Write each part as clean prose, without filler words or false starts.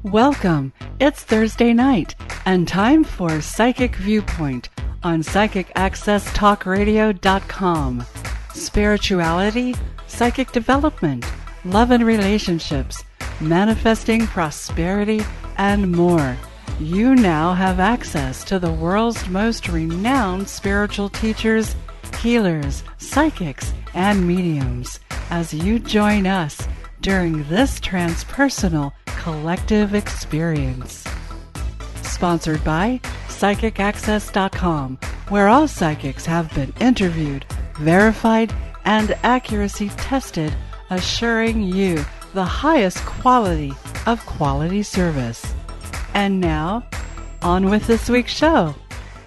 Welcome. It's Thursday night and time for Psychic Viewpoint on PsychicAccessTalkRadio.com. Spirituality, psychic development, love and relationships, manifesting prosperity, and more. You now have access to the world's most renowned spiritual teachers, healers, psychics, and mediums as you join us during this transpersonal collective experience. Sponsored by PsychicAccess.com, where all psychics have been interviewed, verified, and accuracy tested, assuring you the highest quality of quality service. And now, on with this week's show.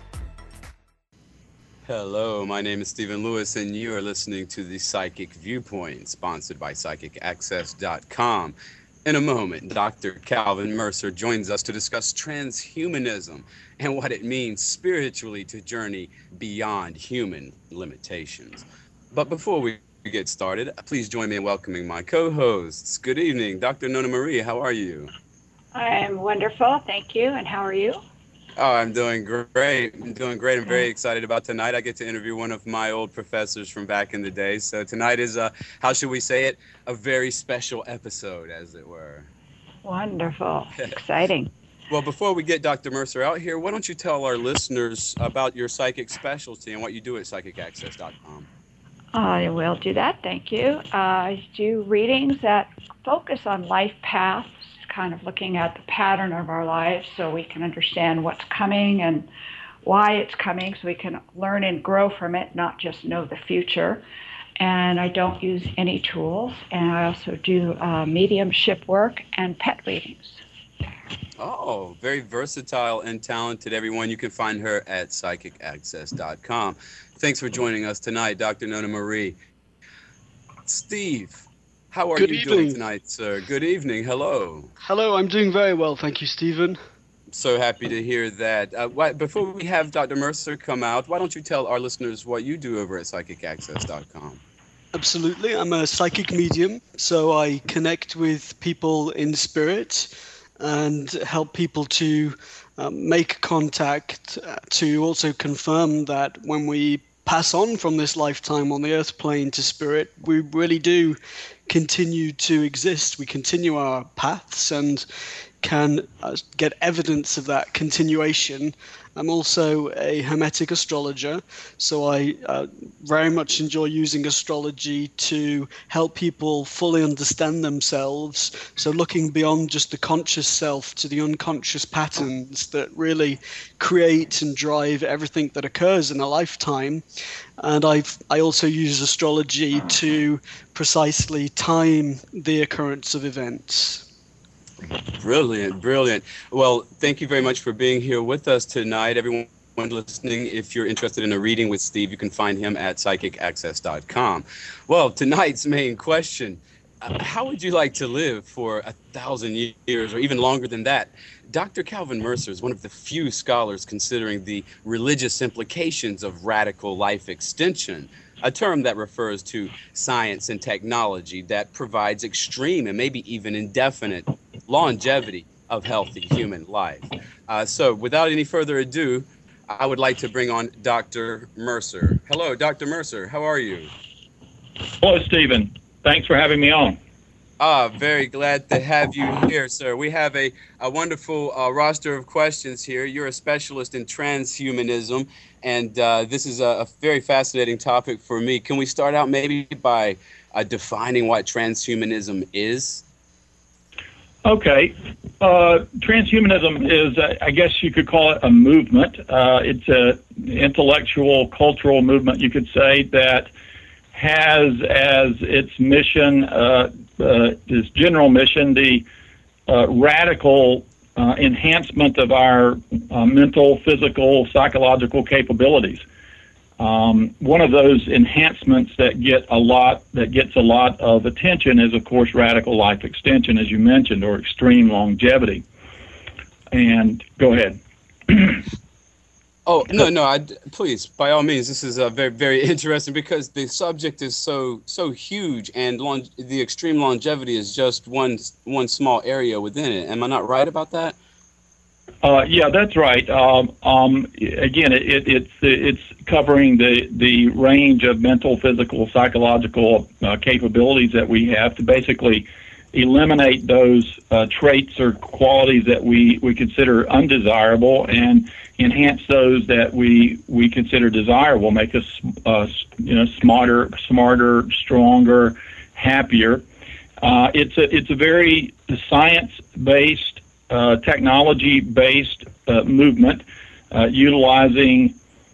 Hello, my name is Stephen Lewis, and you are listening to the Psychic Viewpoint, sponsored by PsychicAccess.com. In a moment, Dr. Calvin Mercer joins us to discuss transhumanism and what it means spiritually to journey beyond human limitations. But before we get started, please join me in welcoming my co-hosts. Good evening, Dr. Nona Marie. How are you? I'm wonderful, thank you. And how are you? Oh, I'm doing great. I'm very excited about tonight. I get to interview one of my old professors from back in the day. So tonight is, how should we say it, a very special episode, as it were. Wonderful. Exciting. Well, before we get Dr. Mercer out here, why don't you tell our listeners about your psychic specialty and what you do at PsychicAccess.com? I will do that, thank you. I do readings that focus on life paths, kind of looking at the pattern of our lives so we can understand what's coming and why it's coming so we can learn and grow from it, not just know the future. And I don't use any tools. And I also do mediumship work and pet readings. Oh, very versatile and talented, everyone. You can find her at PsychicAccess.com. Thanks for joining us tonight, Dr. Nona Marie. Steve, how are you doing tonight, sir? Good evening. Hello. Hello, I'm doing very well. Thank you, Stephen. So happy to hear that. Before we have Dr. Mercer come out, why don't you tell our listeners what you do over at PsychicAccess.com? Absolutely. I'm a psychic medium, so I connect with people in spirit and help people to make contact, to also confirm that when we pass on from this lifetime on the earth plane to spirit, we really do continue to exist. We continue our paths and can get evidence of that continuation. I'm also a Hermetic astrologer, so I very much enjoy using astrology to help people fully understand themselves. So looking beyond just the conscious self to the unconscious patterns that really create and drive everything that occurs in a lifetime. And I also use astrology to precisely time the occurrence of events. Brilliant, brilliant. Well, thank you very much for being here with us tonight. Everyone listening, if you're interested in a reading with Steve, you can find him at PsychicAccess.com. Well, tonight's main question, how would you like to live for 1,000 years or even longer than that? Dr. Calvin Mercer is one of the few scholars considering the religious implications of radical life extension, a term that refers to science and technology that provides extreme and maybe even indefinite longevity of healthy human life. So without any further ado, I would like to bring on Dr. Mercer. Hello, Dr. Mercer. How are you? Hello, Stephen. Thanks for having me on. Very glad to have you here, sir. We have a wonderful roster of questions here. You're a specialist in transhumanism, and this is a very fascinating topic for me. Can we start out maybe by defining what transhumanism is? Okay. Transhumanism is, I guess you could call it a movement. It's an intellectual, cultural movement, you could say, that has as its mission, its general mission, the radical enhancement of our mental, physical, psychological capabilities. One of those enhancements that gets a lot of attention is, of course, radical life extension, as you mentioned, or extreme longevity. And go ahead. Oh, no, please, by all means, this is very, very interesting because the subject is so huge, and the extreme longevity is just one small area within it. Am I not right about that? Yeah, that's right. Again, it's covering the range of mental, physical, psychological capabilities that we have to basically eliminate those traits or qualities that we consider undesirable and enhance those that we consider desirable, make us smarter, stronger, happier. It's a very science-based, technology-based movement, utilizing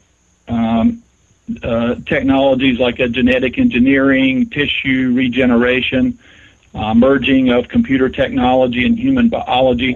technologies like genetic engineering, tissue regeneration, merging of computer technology and human biology.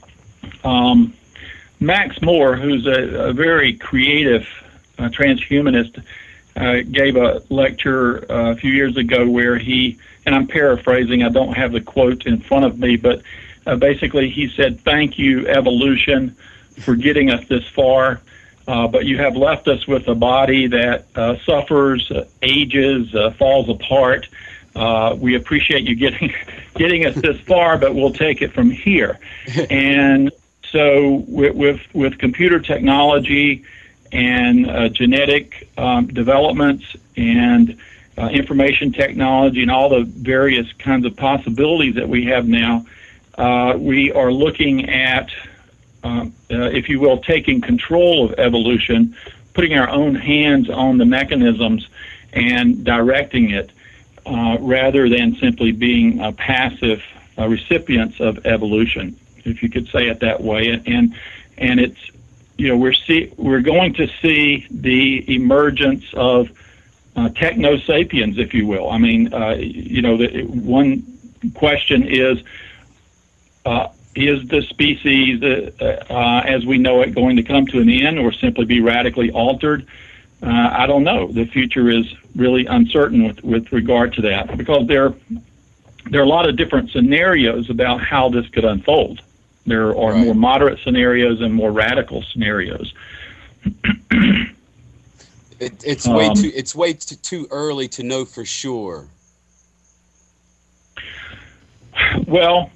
Max Moore, who's a very creative transhumanist, gave a lecture a few years ago where he, and I'm paraphrasing, I don't have the quote in front of me, but basically he said, "Thank you, evolution, for getting us this far, but you have left us with a body that suffers, ages, falls apart. We appreciate you getting us this far, but we'll take it from here." And so with computer technology and genetic developments and information technology and all the various kinds of possibilities that we have now, we are looking at, if you will, taking control of evolution, putting our own hands on the mechanisms and directing it, rather than simply being passive recipients of evolution, if you could say it that way. And it's, we're going to see the emergence of techno sapiens, if you will. I mean, the one question is the species as we know it going to come to an end or simply be radically altered? I don't know. The future is really uncertain with regard to that, because there are a lot of different scenarios about how this could unfold. There are more moderate scenarios and more radical scenarios. It's way too early to know for sure. Well,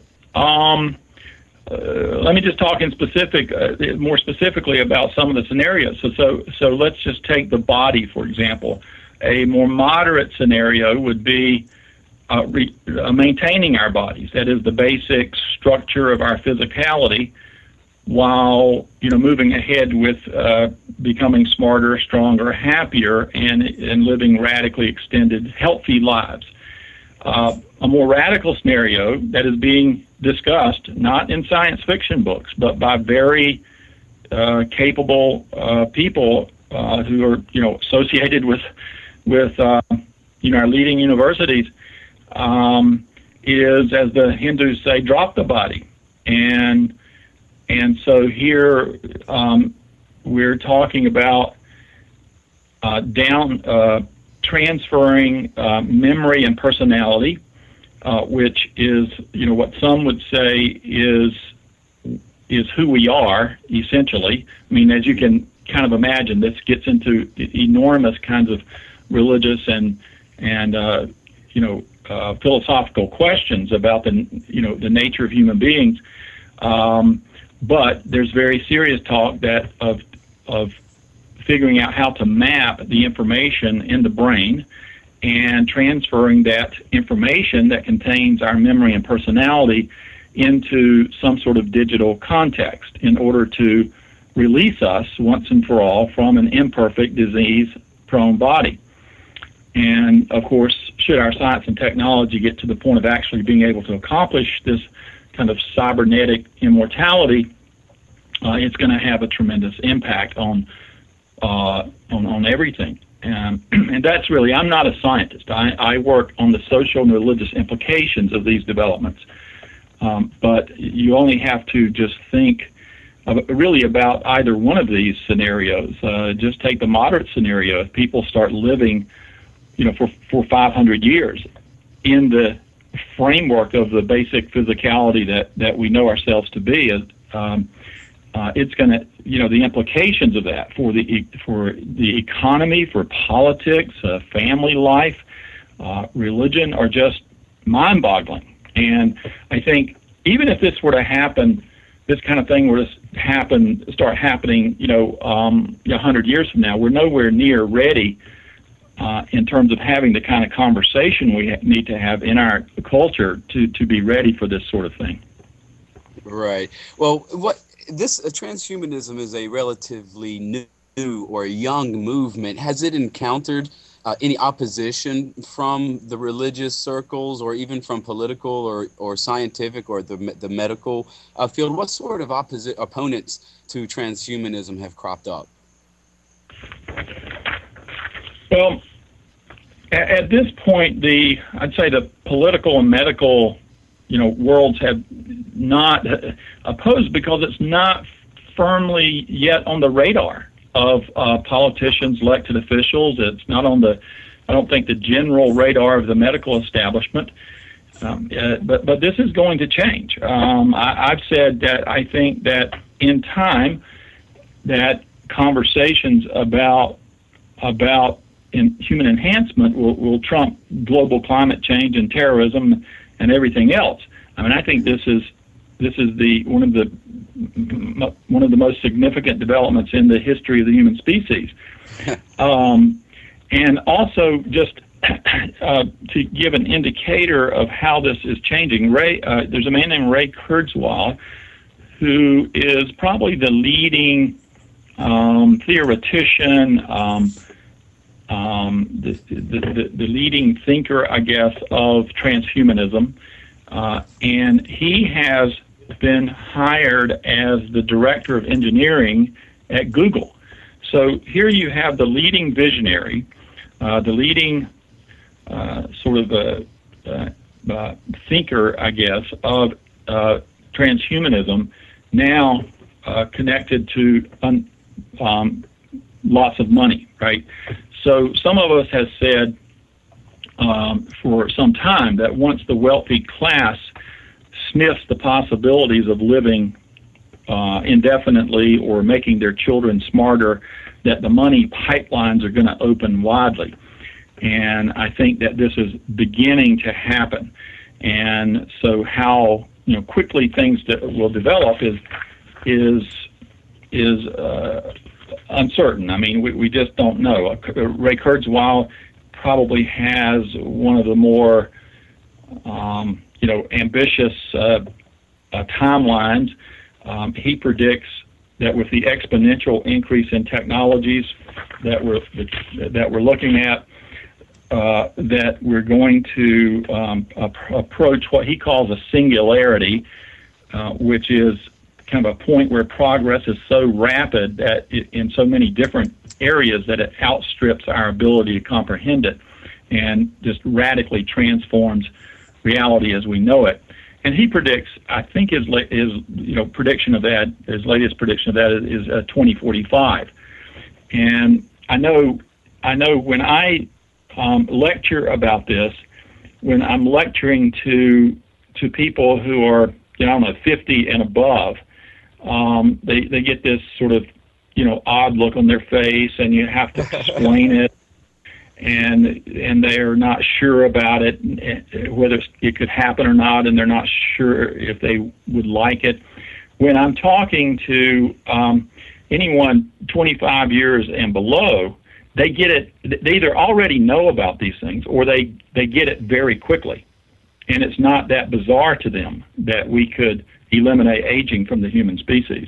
let me just talk in more specifically about some of the scenarios. So let's just take the body, for example. A more moderate scenario would be maintaining our bodies. That is the basic structure of our physicality, while moving ahead with becoming smarter, stronger, happier, and living radically extended, healthy lives. A more radical scenario that is being discussed, not in science fiction books, but by very capable people who are associated with our leading universities, is, as the Hindus say, drop the body. And so here we're talking about transferring memory and personality, which is what some would say is who we are, essentially. I mean, as you can kind of imagine, this gets into enormous kinds of religious and philosophical questions about the nature of human beings. But there's very serious talk of figuring out how to map the information in the brain and transferring that information that contains our memory and personality into some sort of digital context in order to release us once and for all from an imperfect, disease-prone body. And, of course, should our science and technology get to the point of actually being able to accomplish this kind of cybernetic immortality, it's going to have a tremendous impact on everything. And that's really, I'm not a scientist. I work on the social and religious implications of these developments. But you only have to just think really about either one of these scenarios. Just take the moderate scenario. If people start living for 500 years in the framework of the basic physicality that we know ourselves to be, it's going to, the implications of that for the economy, for politics, family life, religion are just mind-boggling. And I think even if this were to happen, this kind of thing were to start happening, 100 years from now, we're nowhere near ready in terms of having the kind of conversation we need to have in our culture to be ready for this sort of thing. Right. Well, transhumanism is a relatively new or young movement. Has it encountered any opposition from the religious circles, or even from political or scientific or the medical field? What sort of opponents to transhumanism have cropped up? Well, at this point, I'd say the political and medical worlds have not opposed, because it's not firmly yet on the radar of politicians, elected officials. It's not on I don't think, the general radar of the medical establishment. But this is going to change. I've said that I think that in time, that conversations about human enhancement will trump global climate change and terrorism and everything else. I mean, I think this is one of the most significant developments in the history of the human species. And also, just to give an indicator of how this is changing, there's a man named Ray Kurzweil, who is probably the leading theoretician, the leading thinker, I guess, of transhumanism. And he has been hired as the director of engineering at Google. So here you have the leading visionary, the leading sort of thinker, I guess, of transhumanism, now connected to lots of money, right? So some of us have said for some time that once the wealthy class sniffs the possibilities of living indefinitely or making their children smarter, that the money pipelines are going to open widely. And I think that this is beginning to happen. And so how quickly things will develop is uncertain. I mean, we just don't know. Ray Kurzweil probably has one of the more ambitious timelines. He predicts that with the exponential increase in technologies that we're looking at, that we're going to approach what he calls a singularity, which is kind of a point where progress is so rapid that in so many different areas that it outstrips our ability to comprehend it and just radically transforms reality as we know it. And he predicts, I think his prediction of that, his latest prediction of that is 2045. And I know when I lecture about this, when I'm lecturing to people who are 50 and above, they get this sort of odd look on their face, and you have to explain it, and they're not sure about it, whether it could happen or not, and they're not sure if they would like it. When I'm talking to anyone 25 years and below, they get it. They either already know about these things, or they get it very quickly, and it's not that bizarre to them that we could eliminate aging from the human species.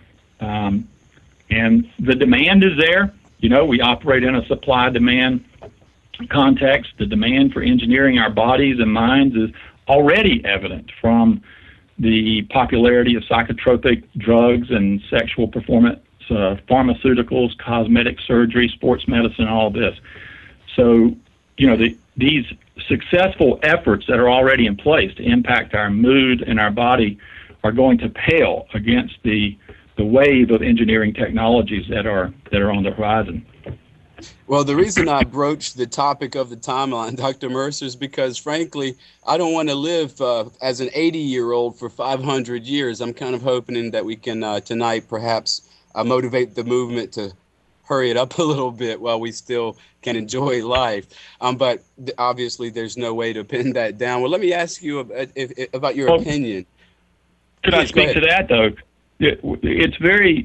And the demand is there. We operate in a supply-demand context. The demand for engineering our bodies and minds is already evident from the popularity of psychotropic drugs and sexual performance pharmaceuticals, cosmetic surgery, sports medicine, all this. So, these successful efforts that are already in place to impact our mood and our body are going to pale against the wave of engineering technologies that are on the horizon. Well, the reason I broached the topic of the timeline, Dr. Mercer, is because, frankly, I don't want to live as an 80-year-old for 500 years. I'm kind of hoping that we can tonight perhaps motivate the movement to hurry it up a little bit while we still can enjoy life. But obviously, there's no way to pin that down. Well, let me ask you about your opinion. Could I speak to that, though? It's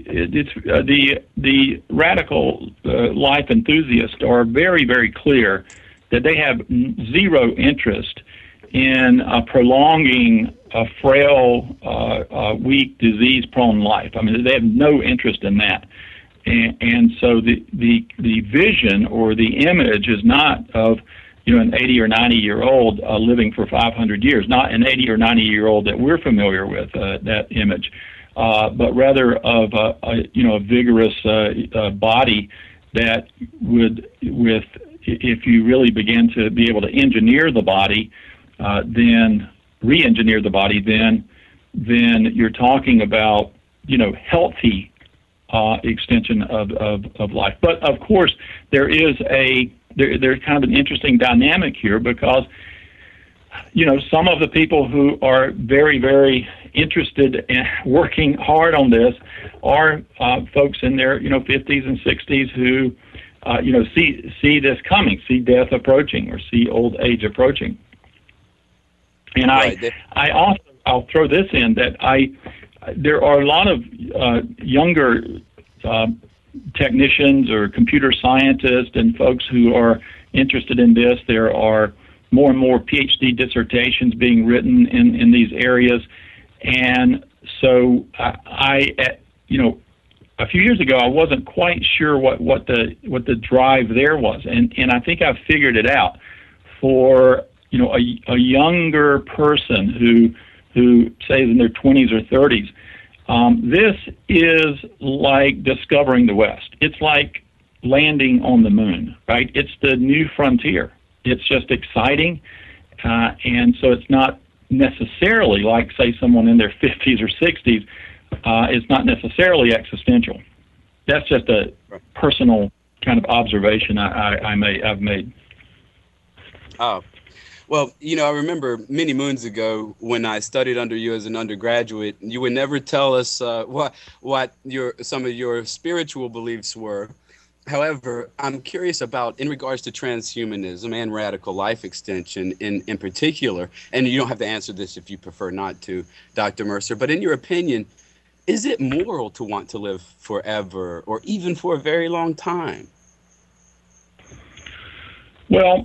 the radical life enthusiasts are very, very clear that they have zero interest in prolonging a frail, weak, disease-prone life. I mean, they have no interest in that. And so the vision or the image is not of an 80 or 90-year-old living for 500 years, not an 80 or 90-year-old that we're familiar with, that image. But rather of a vigorous body that would, if you really begin to be able to engineer the body, then re-engineer the body, then you're talking about healthy extension of life. But of course, there's kind of an interesting dynamic here because some of the people who are very, very interested in working hard on this are folks in their 50s and 60s who see this coming, see death approaching, or see old age approaching. And I'll throw this in that there are a lot of younger technicians or computer scientists and folks who are interested in this. There are more and more PhD dissertations being written in these areas. And so a few years ago, I wasn't quite sure what the drive there was. And I think I've figured it out. For, a younger person who say is in their 20s or 30s, this is like discovering the West. It's like landing on the moon, right? It's the new frontier. It's just exciting, and so it's not necessarily like, say, someone in their 50s or 60s. It's not necessarily existential. That's just a personal kind of observation I've made. Oh, well, I remember many moons ago when I studied under you as an undergraduate, you would never tell us what some of your spiritual beliefs were. However, I'm curious about, in regards to transhumanism and radical life extension in particular, and you don't have to answer this if you prefer not to, Dr. Mercer, but in your opinion, is it moral to want to live forever or even for a very long time? Well,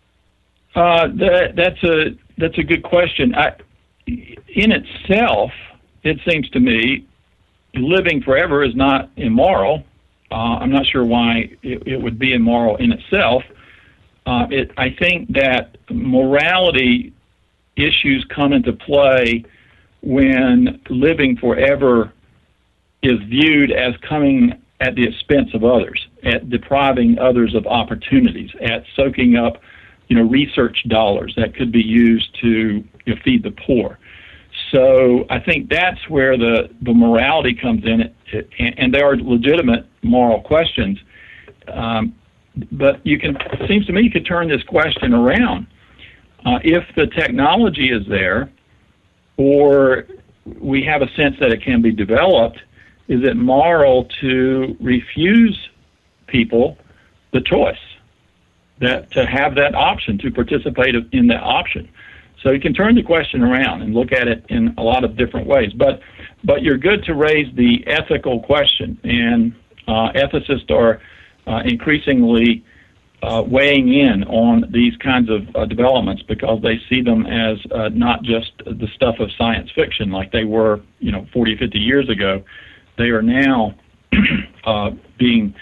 that's a good question. In itself, it seems to me, living forever is not immoral. I'm not sure why it would be immoral in itself. I think that morality issues come into play when living forever is viewed as coming at the expense of others, at depriving others of opportunities, at soaking up, research dollars that could be used to feed the poor. So I think that's where the morality comes in, and there are legitimate moral questions. But it seems to me you could turn this question around. If the technology is there, or we have a sense that it can be developed, is it moral to refuse people the choice to have that option, to participate in that option? So you can turn the question around and look at it in a lot of different ways. But you're good to raise the ethical question, and ethicists are increasingly weighing in on these kinds of developments because they see them as not just the stuff of science fiction like they were 40, 50 years ago. They are now being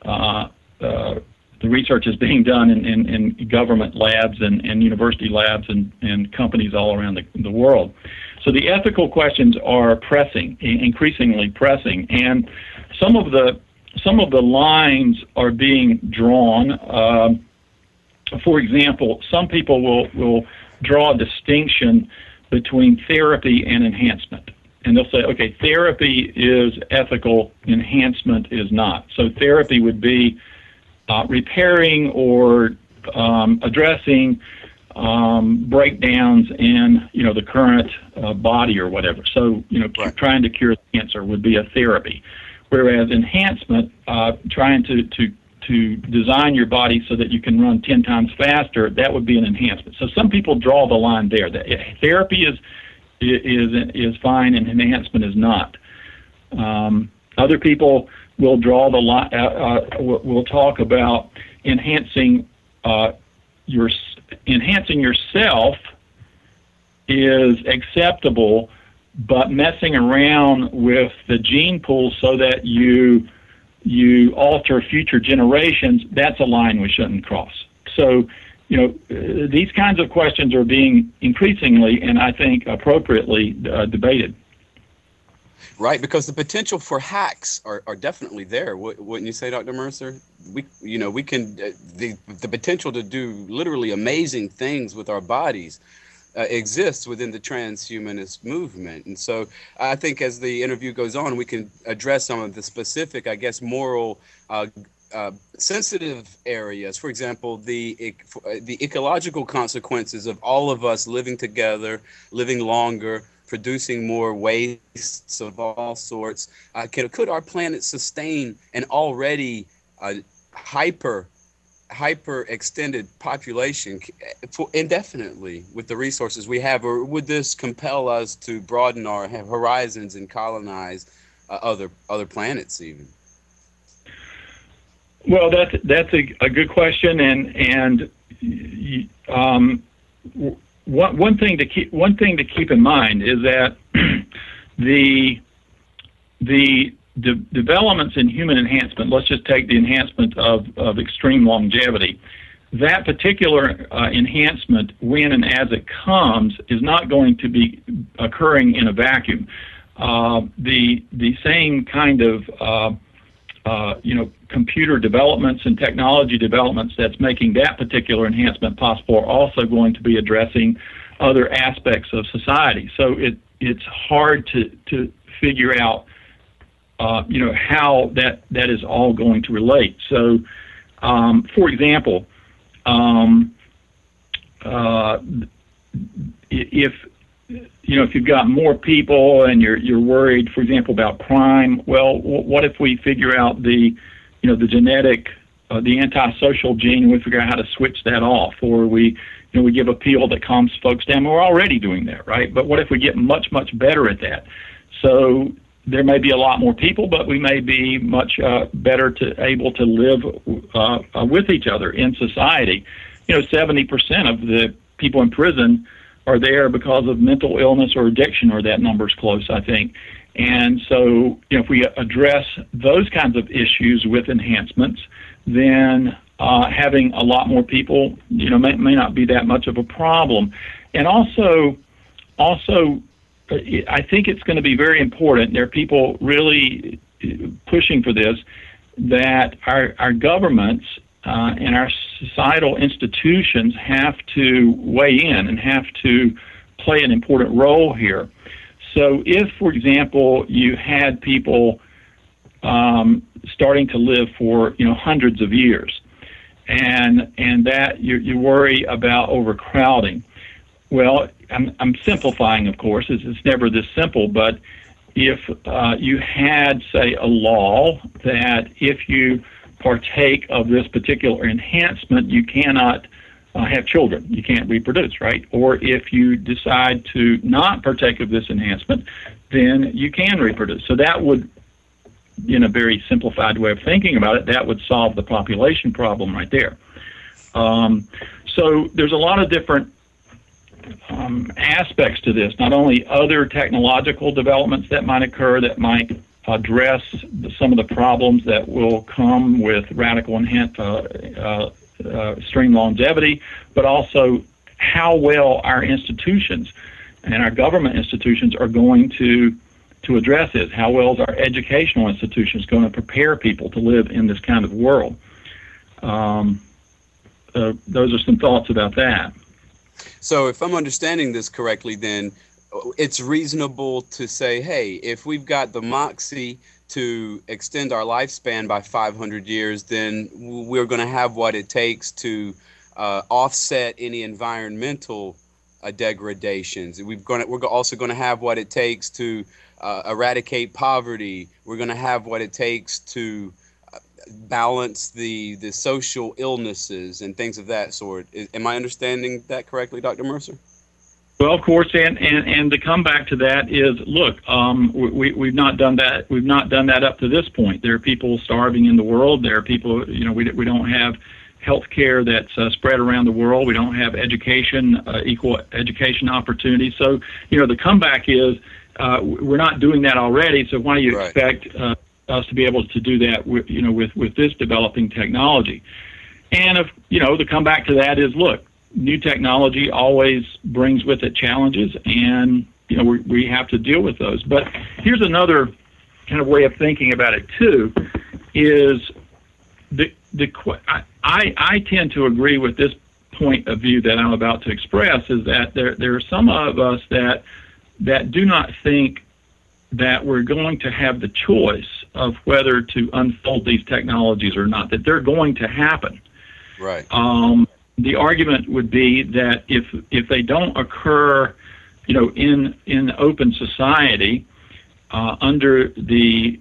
the research is being done in government labs and university labs and companies all around the world. So the ethical questions are pressing, increasingly pressing, and some of the lines are being drawn. For example, some people will draw a distinction between therapy and enhancement. And they'll say, okay, therapy is ethical, enhancement is not. So therapy would be repairing or addressing breakdowns in the current body or whatever. So Right. trying to cure cancer would be a therapy, whereas enhancement, trying to design your body so that you can run 10 times faster, that would be an enhancement. So some people draw the line there. That therapy is fine and enhancement is not. Other people will draw the line. We'll talk about enhancing yourself is acceptable, but messing around with the gene pool so that you alter future generations, that's a line we shouldn't cross. So, these kinds of questions are being increasingly, and I think appropriately, debated. Right, because the potential for hacks are definitely there. Wouldn't you say, Dr. Mercer? We can the potential to do literally amazing things with our bodies exists within the transhumanist movement. And so I think as the interview goes on, we can address some of the specific, I guess, moral sensitive areas. For example, the ecological consequences of all of us living together, living longer, producing more wastes of all sorts. Could our planet sustain an already hyper extended population for indefinitely with the resources we have, or would this compel us to broaden our horizons and colonize other planets even? Well, that's a good question, and one thing to keep in mind is that the developments in human enhancement, let's just take the enhancement of extreme longevity, that particular enhancement, when and as it comes, is not going to be occurring in a vacuum. The same kind of computer developments and technology developments that's making that particular enhancement possible are also going to be addressing other aspects of society. So it's hard to figure out how that is all going to relate. So, for example, if you've got more people and you're worried, for example, about crime, well, what if we figure out the genetic, the antisocial gene, and we figure out how to switch that off, or we give a pill that calms folks down. We're already doing that, right? But what if we get much, much better at that? So there may be a lot more people, but we may be much better able to live with each other in society. 70% of the people in prison are there because of mental illness or addiction, or that number's close, I think. And so, if we address those kinds of issues with enhancements, then having a lot more people, may not be that much of a problem. And also, I think it's going to be very important. There are people really pushing for this, that our governments and our societal institutions have to weigh in and have to play an important role here. So if, for example, you had people starting to live for hundreds of years, and that you worry about overcrowding. Well, I'm simplifying, of course. It's never this simple, but if you had, say, a law that if you partake of this particular enhancement, you cannot have children. You can't reproduce, right? Or if you decide to not partake of this enhancement, then you can reproduce. So that would, in a very simplified way of thinking about it, that would solve the population problem right there. So there's a lot of different aspects to this, not only other technological developments that might occur that might address some of the problems that will come with radical extreme longevity, but also how well our institutions and our government institutions are going to address this. How well is our educational institutions going to prepare people to live in this kind of world? Those are some thoughts about that. So if I'm understanding this correctly, then it's reasonable to say, hey, if we've got the moxie to extend our lifespan by 500 years, then we're going to have what it takes to offset any environmental degradations. We're also going to have what it takes to eradicate poverty. We're going to have what it takes to balance the social illnesses and things of that sort. Am I understanding that correctly, Dr. Mercer? Well, of course, and to come back to that is, look, we've not done that. We've not done that up to this point. There are people starving in the world. There are people, we don't have health care that's spread around the world. We don't have education, equal education opportunities. So, the comeback is we're not doing that already. So why do you expect us to be able to do that with this developing technology? And the comeback to that is, look, new technology always brings with it challenges, and we have to deal with those. But here's another kind of way of thinking about it too: is I tend to agree with this point of view that I'm about to express, is that there are some of us that do not think that we're going to have the choice of whether to unfold these technologies or not, that they're going to happen. Right. The argument would be that if they don't occur, in open society, under the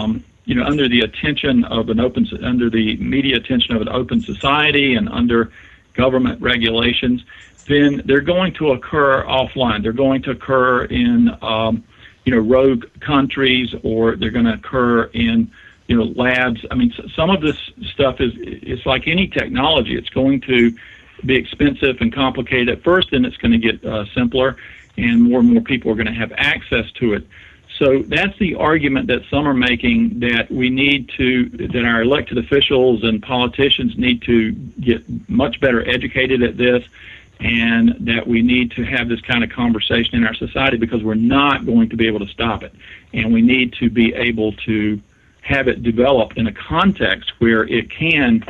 attention of under the media attention of an open society and under government regulations, then they're going to occur offline. They're going to occur in rogue countries, or they're going to occur in labs. I mean, some of this stuff it's like any technology. It's going to be expensive and complicated at first, and it's going to get simpler, and more people are going to have access to it. So that's the argument that some are making, that that our elected officials and politicians need to get much better educated at this, and that we need to have this kind of conversation in our society, because we're not going to be able to stop it. And we need to be able to have it develop in a context where it can,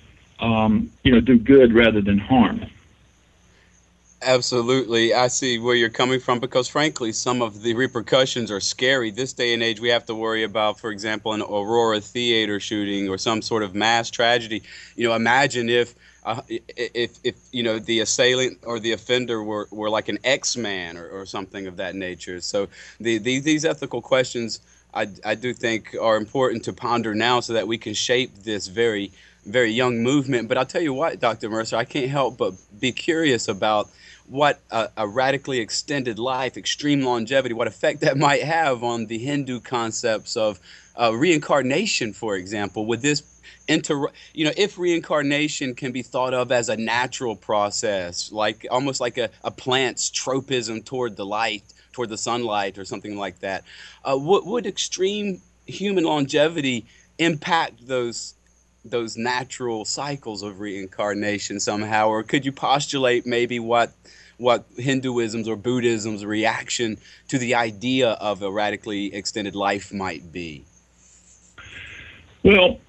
do good rather than harm. Absolutely. I see where you're coming from, because frankly, some of the repercussions are scary. This day and age, we have to worry about, for example, an Aurora theater shooting or some sort of mass tragedy. Imagine if the assailant or the offender were like an X-Man or something of that nature. So these ethical questions, I do think, are important to ponder now, so that we can shape this very, very young movement. But I'll tell you what, Dr. Mercer, I can't help but be curious about what a radically extended life, extreme longevity, what effect that might have on the Hindu concepts of reincarnation, for example. Would this if reincarnation can be thought of as a natural process, like almost like a plant's tropism toward the light, toward the sunlight, or something like that, would extreme human longevity impact those natural cycles of reincarnation somehow? Or could you postulate maybe what Hinduism's or Buddhism's reaction to the idea of a radically extended life might be? Well,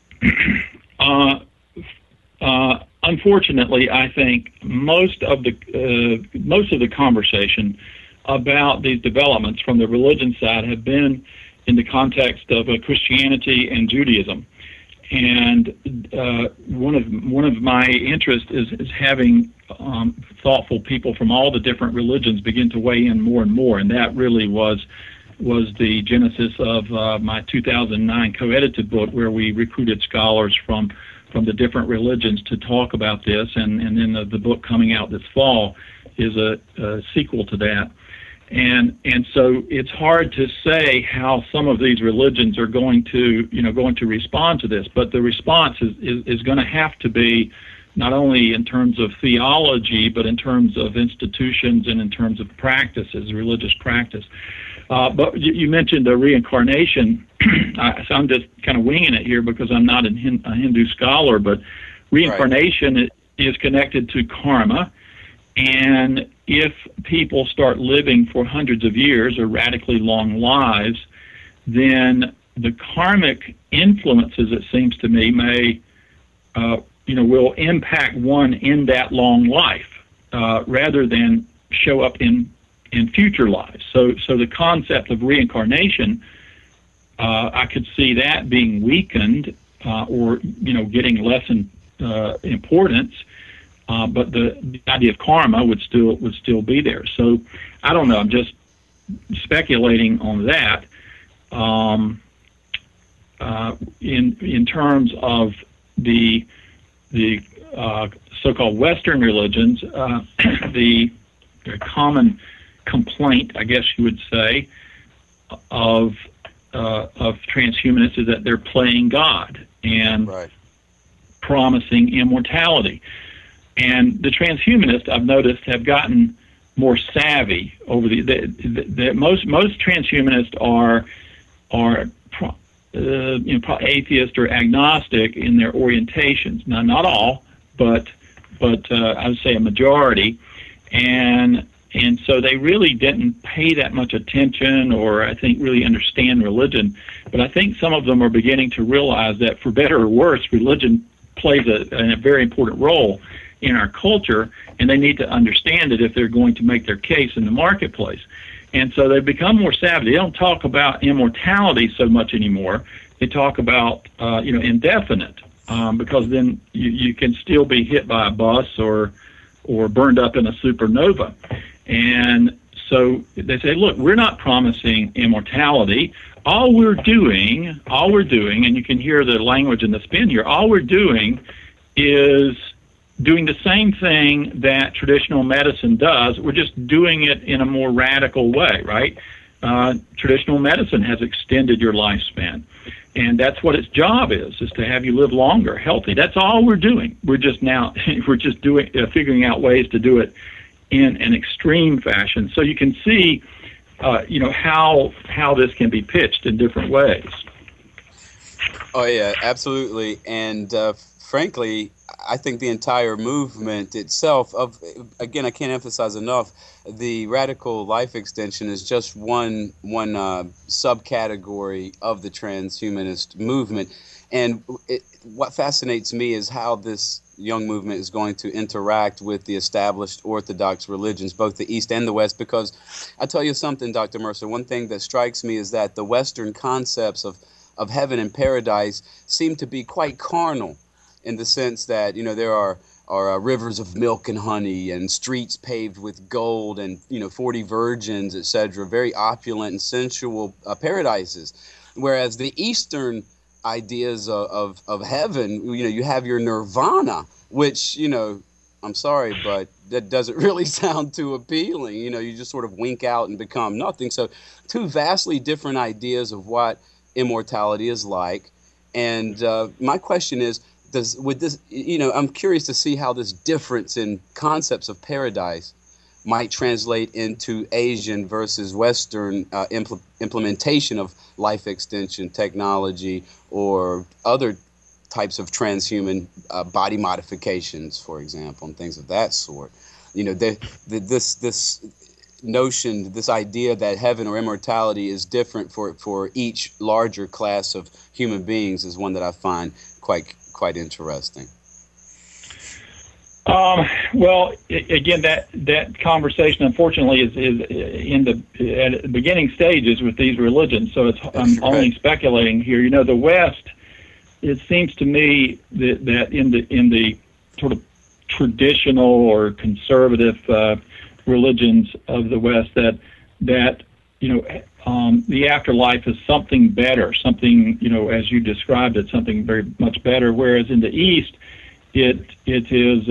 unfortunately, I think most of the conversation about these developments from the religion side have been in the context of Christianity and Judaism. And one of my interests is having thoughtful people from all the different religions begin to weigh in more and more. And that really was the genesis of my 2009 co-edited book, where we recruited scholars from the different religions to talk about this. And then the book coming out this fall is a sequel to that. And so it's hard to say how some of these religions are going to respond to this, but the response is going to have to be not only in terms of theology, but in terms of institutions and in terms of practices, religious practice. But you mentioned the reincarnation. So I'm just kind of winging it here because I'm not a Hindu scholar, but reincarnation is connected to karma. And if people start living for hundreds of years or radically long lives, then the karmic influences, it seems to me, may will impact one in that long life rather than show up in future lives. So the concept of reincarnation I could see that being weakened or getting less importance. But the idea of karma would still be there. So I don't know. I'm just speculating on that. In terms of the so-called Western religions, the common complaint, I guess you would say, of transhumanists is that they're playing God and promising immortality. And the transhumanists, I've noticed, have gotten more savvy over the most transhumanists are atheist or agnostic in their orientations. Now, not all, but I would say a majority, and so they really didn't pay that much attention, or I think really understand religion. But I think some of them are beginning to realize that, for better or worse, religion plays a very important role in our culture, and they need to understand it if they're going to make their case in the marketplace. And so they've become more savvy. They don't talk about immortality so much anymore. They talk about indefinite, because then you can still be hit by a bus or burned up in a supernova. And so they say, look, we're not promising immortality. All we're doing, and you can hear the language in the spin here, all we're doing is doing the same thing that traditional medicine does. We're just doing it in a more radical way, right? Traditional medicine has extended your lifespan, and that's what its job is to have you live longer, healthy. That's all we're doing. We're just figuring out ways to do it in an extreme fashion. So you can see, how this can be pitched in different ways. Oh yeah, absolutely. And frankly, I think the entire movement itself again, I can't emphasize enough, the radical life extension is just one subcategory of the transhumanist movement. And what fascinates me is how this young movement is going to interact with the established orthodox religions, both the East and the West, because I tell you something, Dr. Mercer, one thing that strikes me is that the Western concepts of heaven and paradise seem to be quite carnal, in the sense that, there are rivers of milk and honey and streets paved with gold and, 40 virgins, etc., very opulent and sensual paradises. Whereas the Eastern ideas of heaven, you have your nirvana, which, I'm sorry, but that doesn't really sound too appealing. You just sort of wink out and become nothing. So two vastly different ideas of what immortality is like. And my question is, I'm curious to see how this difference in concepts of paradise might translate into Asian versus Western implementation of life extension technology or other types of transhuman body modifications, for example, and things of that sort. This notion, this idea that heaven or immortality is different for each larger class of human beings is one that I find quite interesting. Again, that conversation, unfortunately, is at the beginning stages with these religions. So I'm only speculating here. The West, it seems to me that in the sort of traditional or conservative religions of the West, that the afterlife is something better, something, as you described it, something very much better. Whereas in the East, it is,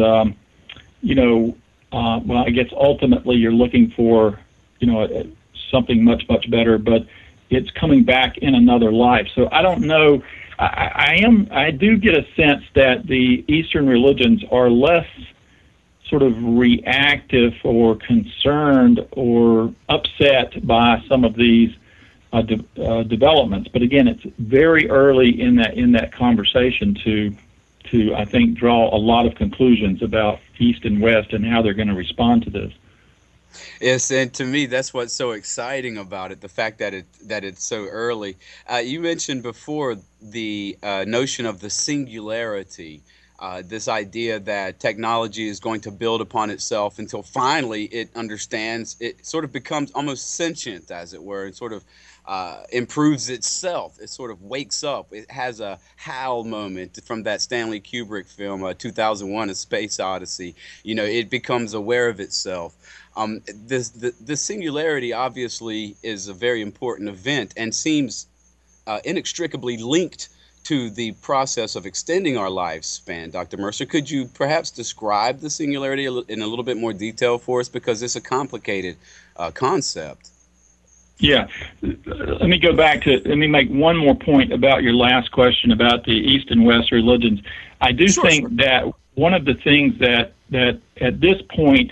I guess ultimately you're looking for, something much, much better, but it's coming back in another life. So I don't know. I do get a sense that the Eastern religions are less sort of reactive or concerned or upset by some of these developments. But again, it's very early in that conversation to I think draw a lot of conclusions about East and West and how they're going to respond to this. Yes, and to me, that's what's so exciting about it, the fact that it's so early. You mentioned before the notion of the singularity, this idea that technology is going to build upon itself until finally it understands, it sort of becomes almost sentient, as it were, and sort of improves itself. It sort of wakes up. It has a Hal moment from that Stanley Kubrick film, 2001: A Space Odyssey. It becomes aware of itself. The singularity obviously is a very important event and seems inextricably linked to the process of extending our lifespan. Dr. Mercer, could you perhaps describe the singularity in a little bit more detail for us, because it's a complicated concept? Yeah. Let me make one more point about your last question about the East and West religions. I do think that one of the things that at this point,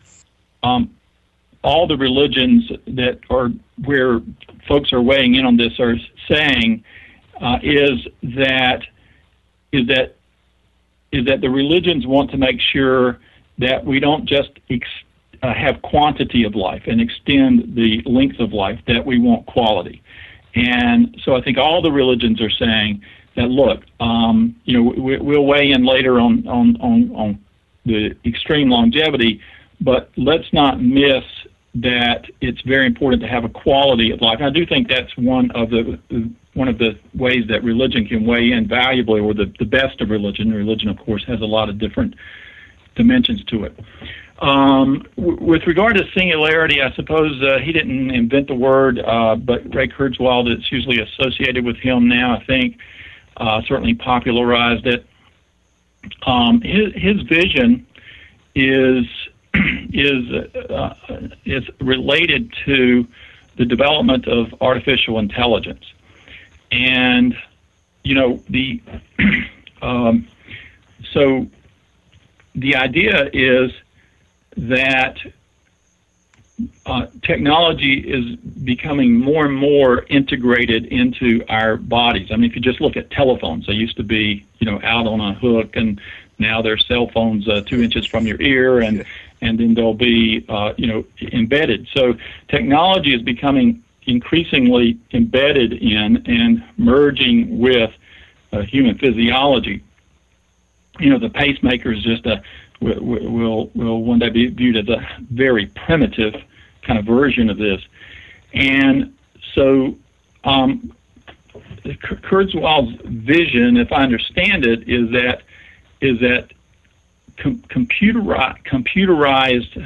all the religions that are where folks are weighing in on this are saying is that the religions want to make sure that we don't just have quantity of life and extend the length of life, that we want quality. And so I think all the religions are saying that, look, we'll weigh in later on the extreme longevity, but let's not miss that it's very important to have a quality of life. And I do think that's one of the ways that religion can weigh in valuably, or the best of religion. Religion, of course, has a lot of different dimensions to it. With regard to singularity, I suppose he didn't invent the word, but Ray Kurzweil, that's usually associated with him now, I think, certainly popularized it. His vision is related to the development of artificial intelligence, and so the idea is that technology is becoming more and more integrated into our bodies. I mean, if you just look at telephones, they used to be, out on a hook, and now they're cell phones 2 inches from your ear, and then they'll be, embedded. So technology is becoming increasingly embedded in and merging with human physiology. The pacemaker is just will one day be viewed as a very primitive kind of version of this. And so Kurzweil's vision, if I understand it, is that computerized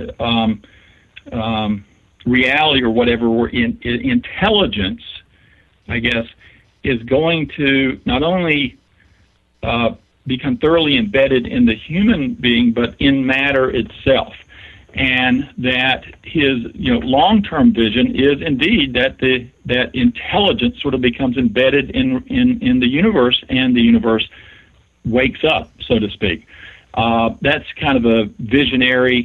reality, or whatever, or intelligence, I guess, is going to not only become thoroughly embedded in the human being, but in matter itself. And that his long-term vision is indeed that intelligence sort of becomes embedded in the universe, and the universe wakes up, so to speak. That's kind of a visionary,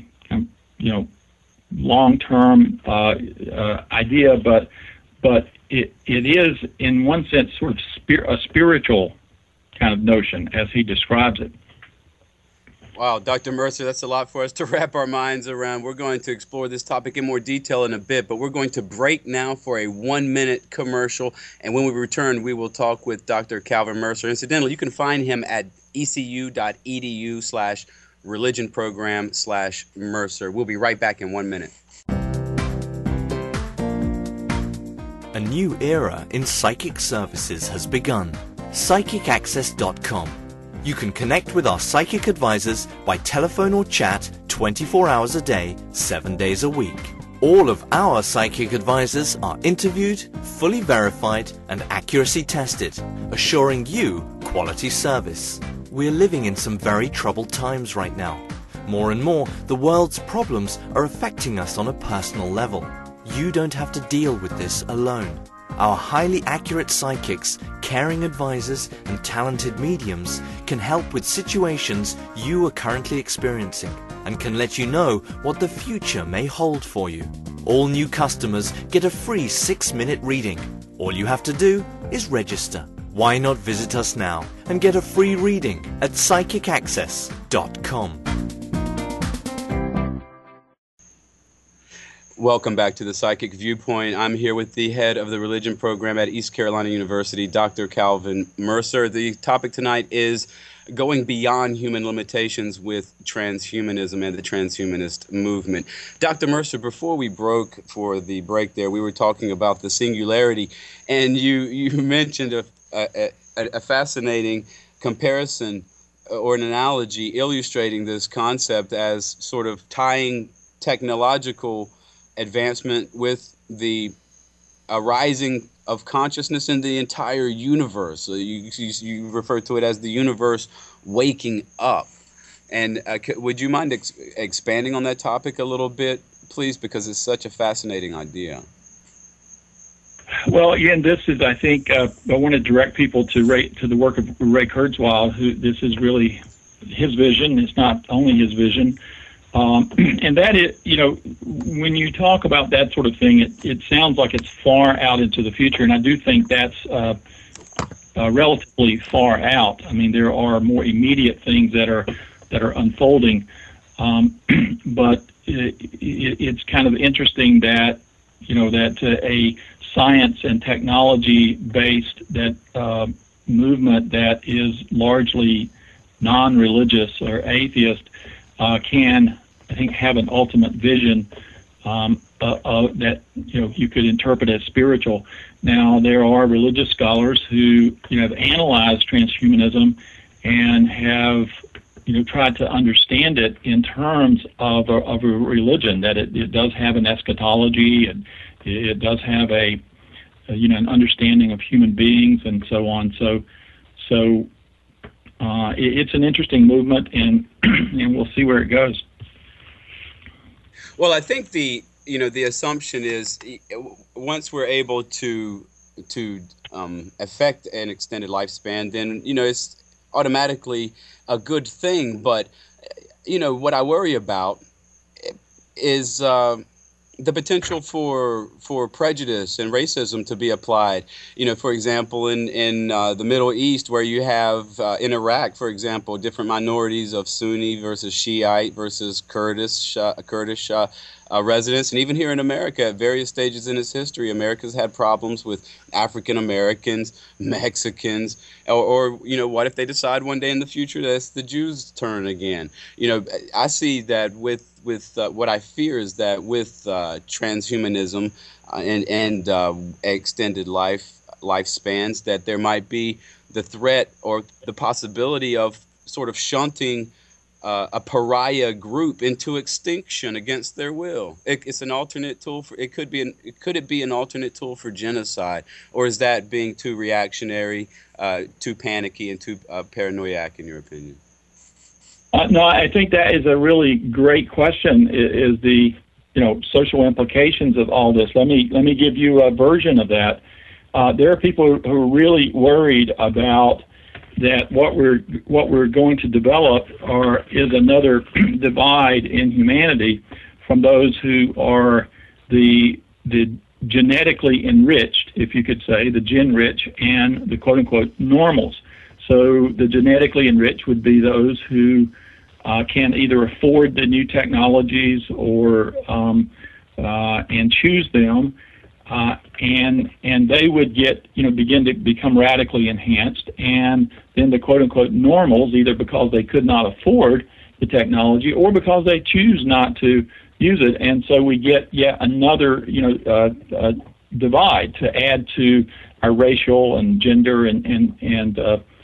long-term idea, but it is in one sense sort of a spiritual kind of notion, as he describes it. Wow, Dr. Mercer, that's a lot for us to wrap our minds around. We're going to explore this topic in more detail in a bit, but we're going to break now for a 1-minute commercial. And when we return, we will talk with Dr. Calvin Mercer. Incidentally, you can find him at ecu.edu/religionprogram/Mercer. We'll be right back in 1 minute. A new era in psychic services has begun. PsychicAccess.com. You can connect with our psychic advisors by telephone or chat 24 hours a day, 7 days a week. All of our psychic advisors are interviewed, fully verified, and accuracy tested, assuring you quality service. We're living in some very troubled times right now. More and more, the world's problems are affecting us on a personal level. You don't have to deal with this alone. Our highly accurate psychics, caring advisors, and talented mediums can help with situations you are currently experiencing and can let you know what the future may hold for you. All new customers get a free 6-minute reading. All you have to do is register. Why not visit us now and get a free reading at PsychicAccess.com. Welcome back to the Psychic Viewpoint. I'm here with the head of the religion program at East Carolina University, Dr. Calvin Mercer. The topic tonight is going beyond human limitations with transhumanism and the transhumanist movement. Dr. Mercer, before we broke for the break there, we were talking about the singularity, and you mentioned a fascinating comparison or an analogy illustrating this concept as sort of tying technological advancement with the arising of consciousness in the entire universe. So you refer to it as the universe waking up. And would you mind expanding on that topic a little bit, please, because it's such a fascinating idea. Well, again, this is, I think, I want to direct people to the work of Ray Kurzweil, who this is really his vision. It's not only his vision. And that is, when you talk about that sort of thing, it sounds like it's far out into the future, and I do think that's relatively far out. I mean, there are more immediate things that are unfolding, but it's kind of interesting that a science and technology based movement that is largely non-religious or atheist can, I think, have an ultimate vision that you could interpret as spiritual. Now, there are religious scholars who have analyzed transhumanism and have tried to understand it in terms of a religion, that it does have an eschatology, and it does have an understanding of human beings and so on. So it's an interesting movement, and we'll see where it goes. Well, I think the assumption is once we're able to affect an extended lifespan, then it's automatically a good thing. But what I worry about is the potential for prejudice and racism to be applied. For example, in the Middle East, where you have in Iraq, for example, different minorities of Sunni versus Shiite versus Kurdish residents, and even here in America, at various stages in its history, America's had problems with African Americans, Mexicans, or what if they decide one day in the future that it's the Jews' turn again? I see that with what I fear is that with transhumanism and extended lifespans, that there might be the threat or the possibility of sort of shunting a pariah group into extinction against their will. It's an alternate tool for. Could it be an alternate tool for genocide, or is that being too reactionary, too panicky, and too paranoiac in your opinion? No, I think that is a really great question. Is the social implications of all this? Let me give you a version of that. There are people who are really worried about that what we're going to develop is another divide in humanity from those who are the genetically enriched, if you could say, the gen rich, and the quote unquote normals. So the genetically enriched would be those who can either afford the new technologies or and choose them. And they would begin to become radically enhanced, and then the quote-unquote normals, either because they could not afford the technology or because they choose not to use it, and so we get yet another divide to add to our racial and gender and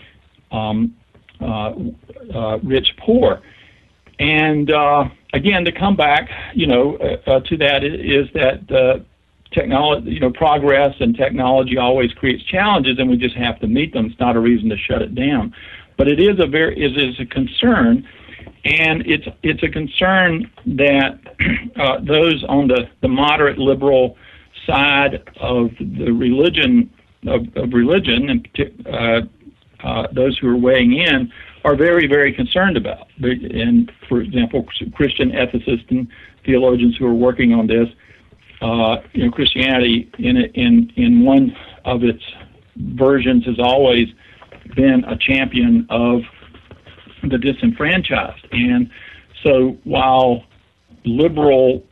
rich poor. And again, to come back to that is that technology, progress and technology always creates challenges, and we just have to meet them. It's not a reason to shut it down, but it is a concern, and it's a concern that those on the moderate liberal side of the religion and those who are weighing in are very, very concerned about. And for example, Christian ethicists and theologians who are working on this. Christianity in one of its versions has always been a champion of the disenfranchised, and so while liberals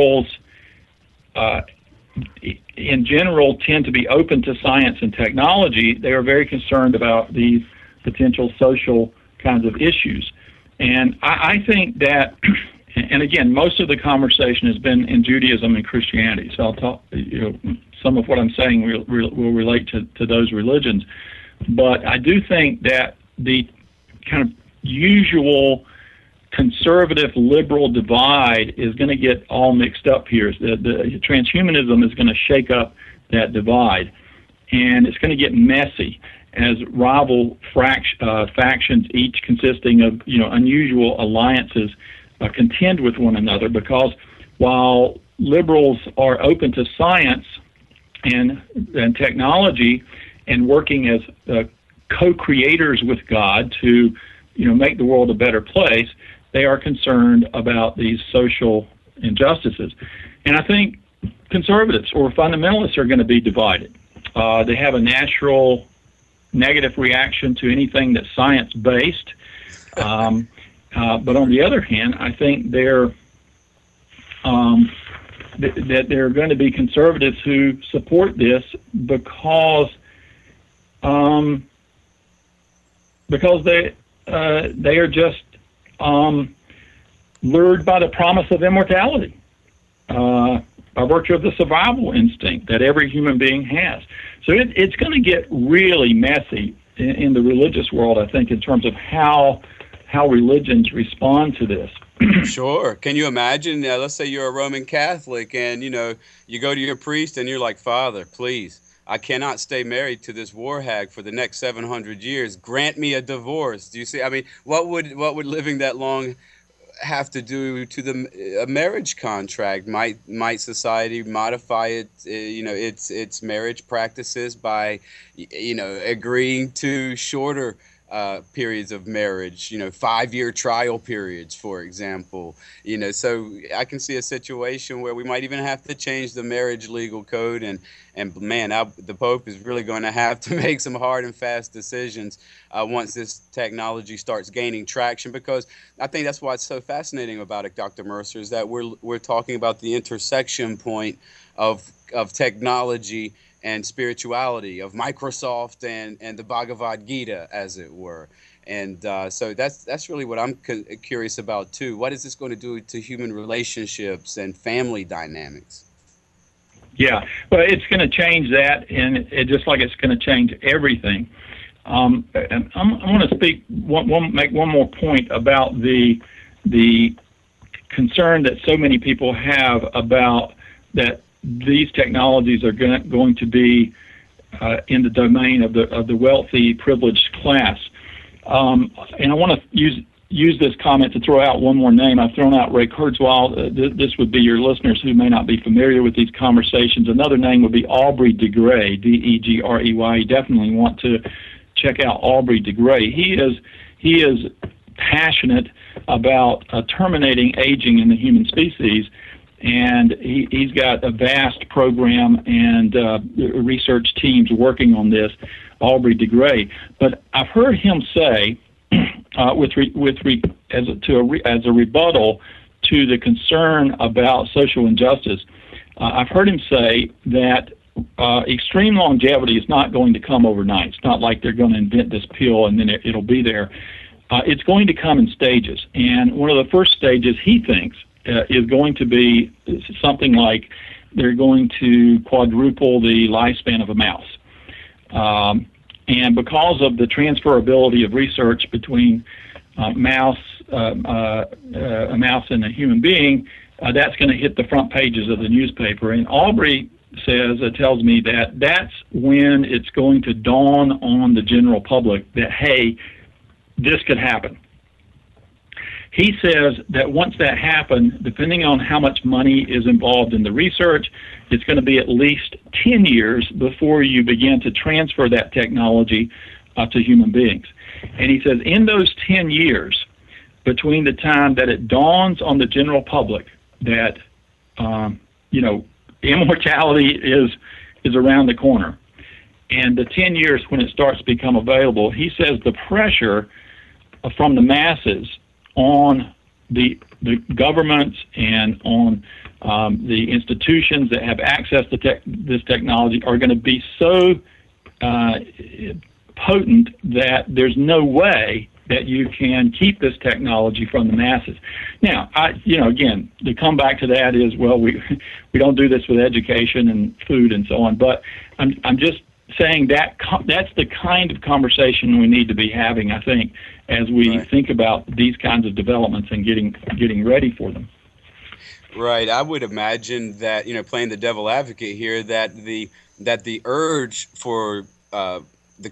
in general tend to be open to science and technology, they are very concerned about these potential social kinds of issues. And I think that, and again, most of the conversation has been in Judaism and Christianity. So I'll talk, some of what I'm saying will relate to those religions. But I do think that the kind of usual conservative liberal divide is going to get all mixed up here. The transhumanism is going to shake up that divide, and it's going to get messy as rival factions, each consisting of unusual alliances, contend with one another. Because while liberals are open to science and technology and working as co-creators with God to make the world a better place, they are concerned about these social injustices. And I think conservatives or fundamentalists are going to be divided. They have a natural negative reaction to anything that's science-based. But on the other hand, I think that there are going to be conservatives who support this because they are just lured by the promise of immortality, by virtue of the survival instinct that every human being has. So it's going to get really messy in the religious world, I think, in terms of how religions respond to this. Sure. Can you imagine, let's say you're a Roman Catholic and, you go to your priest and you're like, Father, please, I cannot stay married to this war hag for the next 700 years. Grant me a divorce. Do you see? I mean, what would living that long have to do to a marriage contract? Might society modify it, its marriage practices by, agreeing to shorter periods of marriage, 5-year trial periods, for example, so I can see a situation where we might even have to change the marriage legal code, and man, the Pope is really going to have to make some hard and fast decisions once this technology starts gaining traction, because I think that's why it's so fascinating about it, Dr. Mercer, is that we're talking about the intersection point of technology and spirituality, of Microsoft and the Bhagavad Gita, as it were. And so that's really what I'm curious about, too. What is this going to do to human relationships and family dynamics? Yeah, well, it's going to change that, and just like it's going to change everything. I want to make one more point about the concern that so many people have about that these technologies are going to be in the domain of the wealthy, privileged class. And I want to use this comment to throw out one more name. I've thrown out Ray Kurzweil. This would be your listeners who may not be familiar with these conversations. Another name would be Aubrey de Grey, D-E-G-R-E-Y. You definitely want to check out Aubrey de Grey. He is passionate about terminating aging in the human species, and he's got a vast program and research teams working on this, Aubrey de Grey. But I've heard him say, as a rebuttal to the concern about social injustice, I've heard him say that extreme longevity is not going to come overnight. It's not like they're going to invent this pill and then it'll be there. It's going to come in stages, and one of the first stages, he thinks, is going to be something like they're going to quadruple the lifespan of a mouse. And because of the transferability of research between a mouse and a human being, that's going to hit the front pages of the newspaper. And Aubrey tells me that that's when it's going to dawn on the general public that, hey, this could happen. He says that once that happens, depending on how much money is involved in the research, it's going to be at least 10 years before you begin to transfer that technology to human beings. And he says in those 10 years, between the time that it dawns on the general public that, immortality is around the corner, and the 10 years when it starts to become available, he says the pressure from the masses on the governments and on the institutions that have access to this technology are going to be so potent that there's no way that you can keep this technology from the masses. Now, again, to come back to that is, well, we don't do this with education and food and so on, but I'm just saying that that's the kind of conversation we need to be having, I think, as we think about these kinds of developments and getting ready for them. Right. I would imagine that, playing the devil advocate here, that the urge for the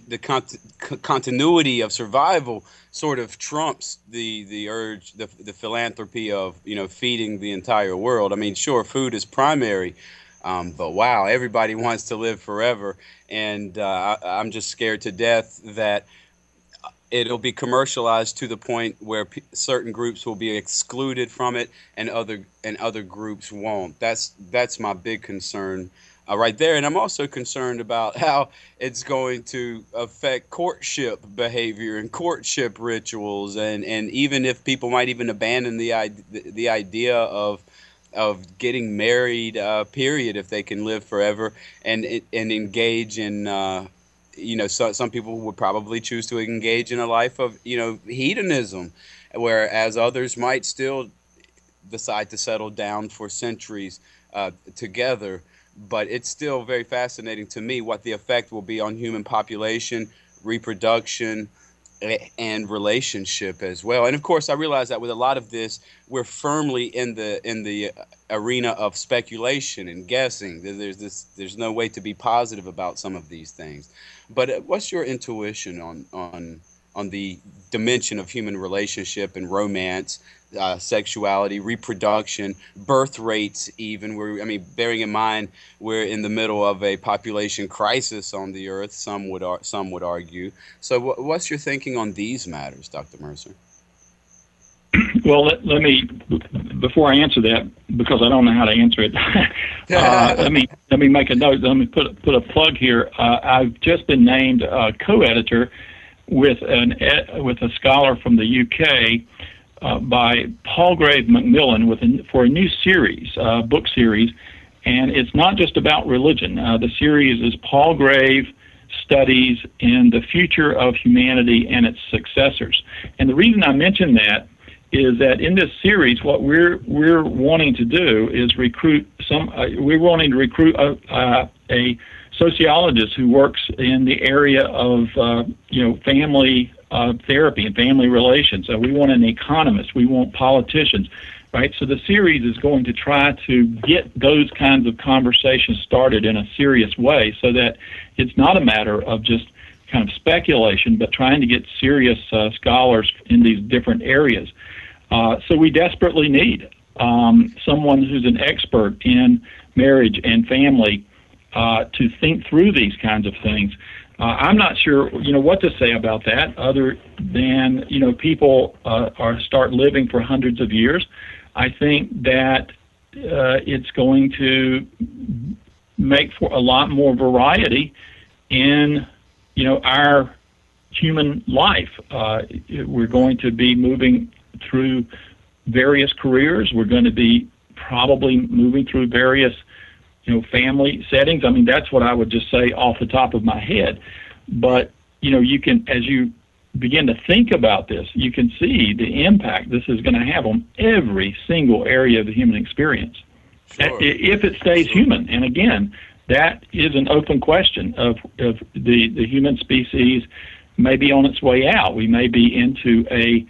continuity of survival sort of trumps the urge, the philanthropy of, feeding the entire world. I mean, sure, food is primary, but wow, everybody wants to live forever. And I'm just scared to death that it'll be commercialized to the point where certain groups will be excluded from it and other groups won't. That's my big concern right there. And I'm also concerned about how it's going to affect courtship behavior and courtship rituals, and even if people might even abandon the idea of getting married, period, if they can live forever, and engage in some people would probably choose to engage in a life of hedonism, whereas others might still decide to settle down for centuries together. But it's still very fascinating to me what the effect will be on human population, reproduction, and relationship as well. And of course, I realize that with a lot of this, we're firmly in the arena of speculation and guessing. There's no way to be positive about some of these things. But what's your intuition on the dimension of human relationship and romance, sexuality, reproduction, birth rates even? Bearing in mind we're in the middle of a population crisis on the earth, some would argue. So what's your thinking on these matters, Dr. Mercer? Well, let me, before I answer that, because I don't know how to answer it, let me make a note. Let me put a plug here. I've just been named co-editor with a scholar from the UK by Palgrave Macmillan for a new series, book series, and it's not just about religion. The series is Palgrave Studies in the Future of Humanity and Its Successors. And the reason I mention that is that in this series, what we're wanting to do is recruit a sociologist who works in the area of family therapy and family relations. So we want an economist, we want politicians, right? So the series is going to try to get those kinds of conversations started in a serious way, so that it's not a matter of just kind of speculation, but trying to get serious scholars in these different areas. So we desperately need someone who's an expert in marriage and family to think through these kinds of things. I'm not sure, what to say about that, other than, people start living for hundreds of years. I think that it's going to make for a lot more variety in, our human life. We're going to be moving through various careers. We're going to be probably moving through various family settings. I mean, that's what I would just say off the top of my head. But, you can, as you begin to think about this, you can see the impact this is going to have on every single area of the human experience. Sure. If it stays human. And again, that is an open question of the human species may be on its way out. We may be into a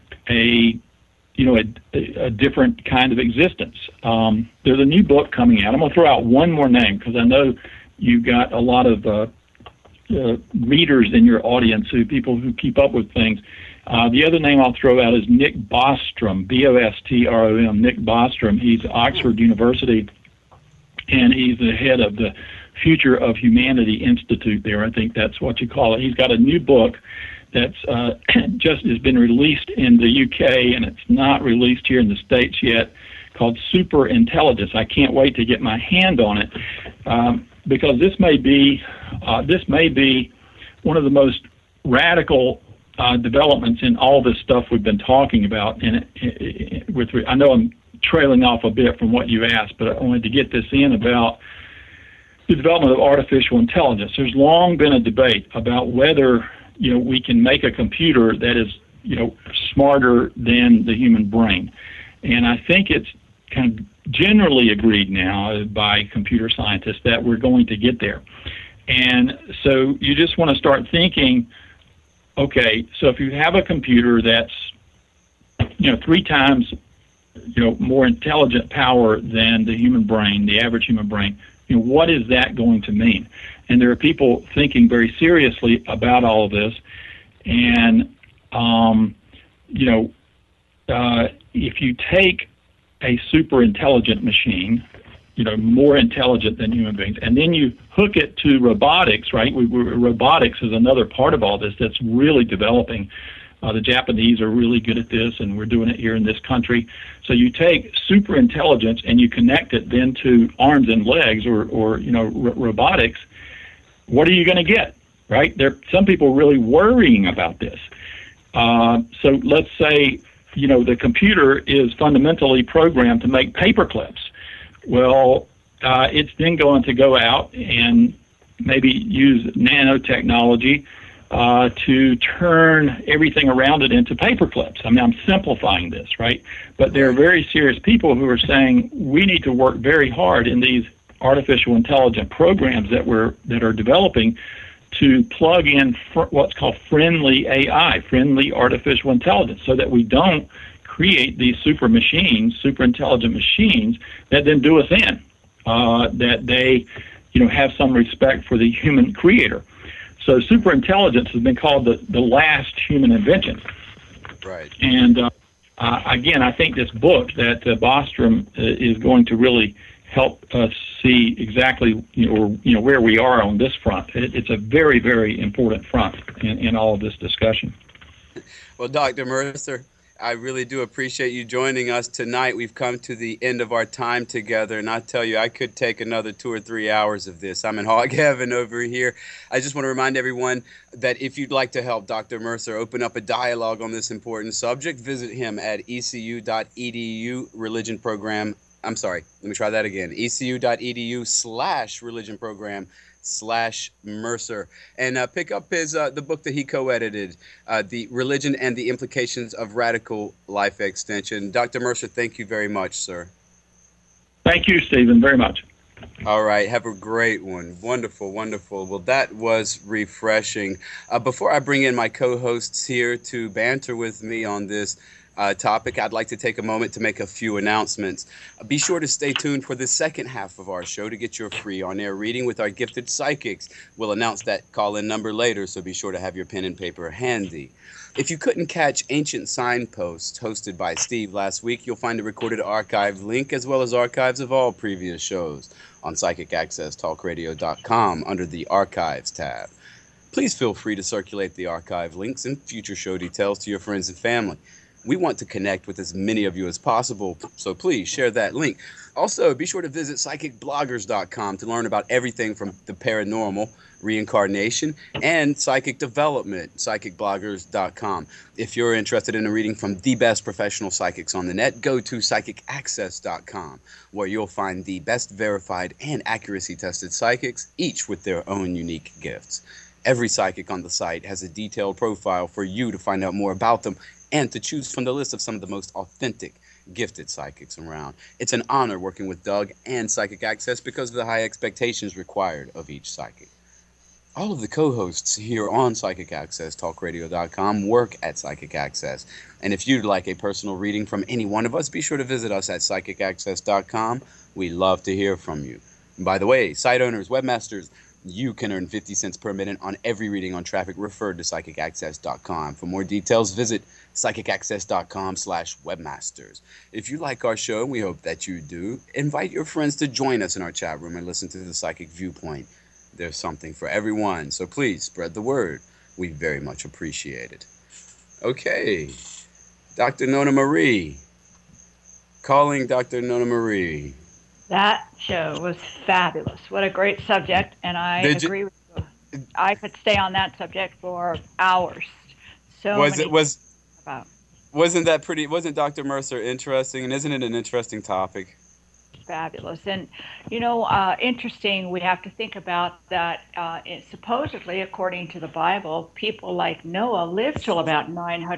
different kind of existence. There's a new book coming out. I'm going to throw out one more name because I know you've got a lot of readers in your audience, people who keep up with things. The other name I'll throw out is Nick Bostrom, Bostrom, Nick Bostrom. He's at Oxford University, and he's the head of the Future of Humanity Institute there. I think that's what you call it. He's got a new book that's just has been released in the UK, and it's not released here in the States yet, called Super Intelligence. I can't wait to get my hand on it because this may be one of the most radical developments in all this stuff we've been talking about. And I know I'm trailing off a bit from what you asked, but I wanted to get this in about the development of artificial intelligence. There's long been a debate about whether we can make a computer that is, smarter than the human brain. And I think it's kind of generally agreed now by computer scientists that we're going to get there. And so you just want to start thinking, okay, so if you have a computer that's, 3 times, more intelligent power than the human brain, the average human brain, what is that going to mean? And there are people thinking very seriously about all of this. And, if you take a super intelligent machine, more intelligent than human beings, and then you hook it to robotics, right? Robotics is another part of all this that's really developing. The Japanese are really good at this, and we're doing it here in this country. So you take super intelligence and you connect it then to arms and legs or robotics. What are you going to get, right? There are some people really worrying about this. So let's say, the computer is fundamentally programmed to make paper clips. Well, it's then going to go out and maybe use nanotechnology to turn everything around it into paper clips. I mean, I'm simplifying this, right? But there are very serious people who are saying we need to work very hard in these artificial intelligent programs that are developing to plug in what's called friendly AI, friendly artificial intelligence, so that we don't create these super intelligent machines that then do us in, that they, have some respect for the human creator. So super intelligence has been called the last human invention. Right. And again, I think this book that Bostrom is going to really help us see exactly, where we are on this front. It's a very, very important front in all of this discussion. Well, Dr. Mercer, I really do appreciate you joining us tonight. We've come to the end of our time together, and I tell you, I could take another 2 or 3 hours of this. I'm in hog heaven over here. I just want to remind everyone that if you'd like to help Dr. Mercer open up a dialogue on this important subject, visit him at ecu.edu religion program. I'm sorry, let me try that again. ecu.edu/religion program/Mercer. And pick up his the book that he co-edited, The Religion and the Implications of Radical Life Extension. Dr. Mercer, thank you very much, sir. Thank you, Stephen, very much. All right, have a great one. Wonderful, wonderful. Well, that was refreshing. Before I bring in my co-hosts here to banter with me on this topic, I'd like to take a moment to make a few announcements. Be sure to stay tuned for the second half of our show to get your free on-air reading with our gifted psychics. We'll announce that call-in number later, so be sure to have your pen and paper handy. If you couldn't catch Ancient Signposts, hosted by Steve last week, you'll find a recorded archive link as well as archives of all previous shows on PsychicAccessTalkRadio.com under the Archives tab. Please feel free to circulate the archive links and future show details to your friends and family. We want to connect with as many of you as possible, so please share that link. Also, be sure to visit PsychicBloggers.com to learn about everything from the paranormal, reincarnation, and psychic development, PsychicBloggers.com. If you're interested in a reading from the best professional psychics on the net, go to PsychicAccess.com, where you'll find the best verified and accuracy-tested psychics, each with their own unique gifts. Every psychic on the site has a detailed profile for you to find out more about them and to choose from the list of some of the most authentic, gifted psychics around. It's an honor working with Doug and Psychic Access because of the high expectations required of each psychic. All of the co-hosts here on PsychicAccessTalkRadio.com work at Psychic Access. And if you'd like a personal reading from any one of us, be sure to visit us at PsychicAccess.com. We love to hear from you. And by the way, site owners, webmasters, you can earn 50 cents per minute on every reading on traffic referred to PsychicAccess.com. For more details, visit PsychicAccess.com/webmasters. If you like our show, and we hope that you do, invite your friends to join us in our chat room and listen to The Psychic Viewpoint. There's something for everyone, so please spread the word. We very much appreciate it. Okay, Dr. Nona Marie. Calling Dr. Nona Marie. That show was fabulous. What a great subject, and I agree with you. I could stay on that subject for hours. Wasn't that pretty? Wasn't Dr. Mercer interesting? And isn't it an interesting topic? Fabulous. And, interesting, we have to think about that. Supposedly, according to the Bible, people like Noah lived till about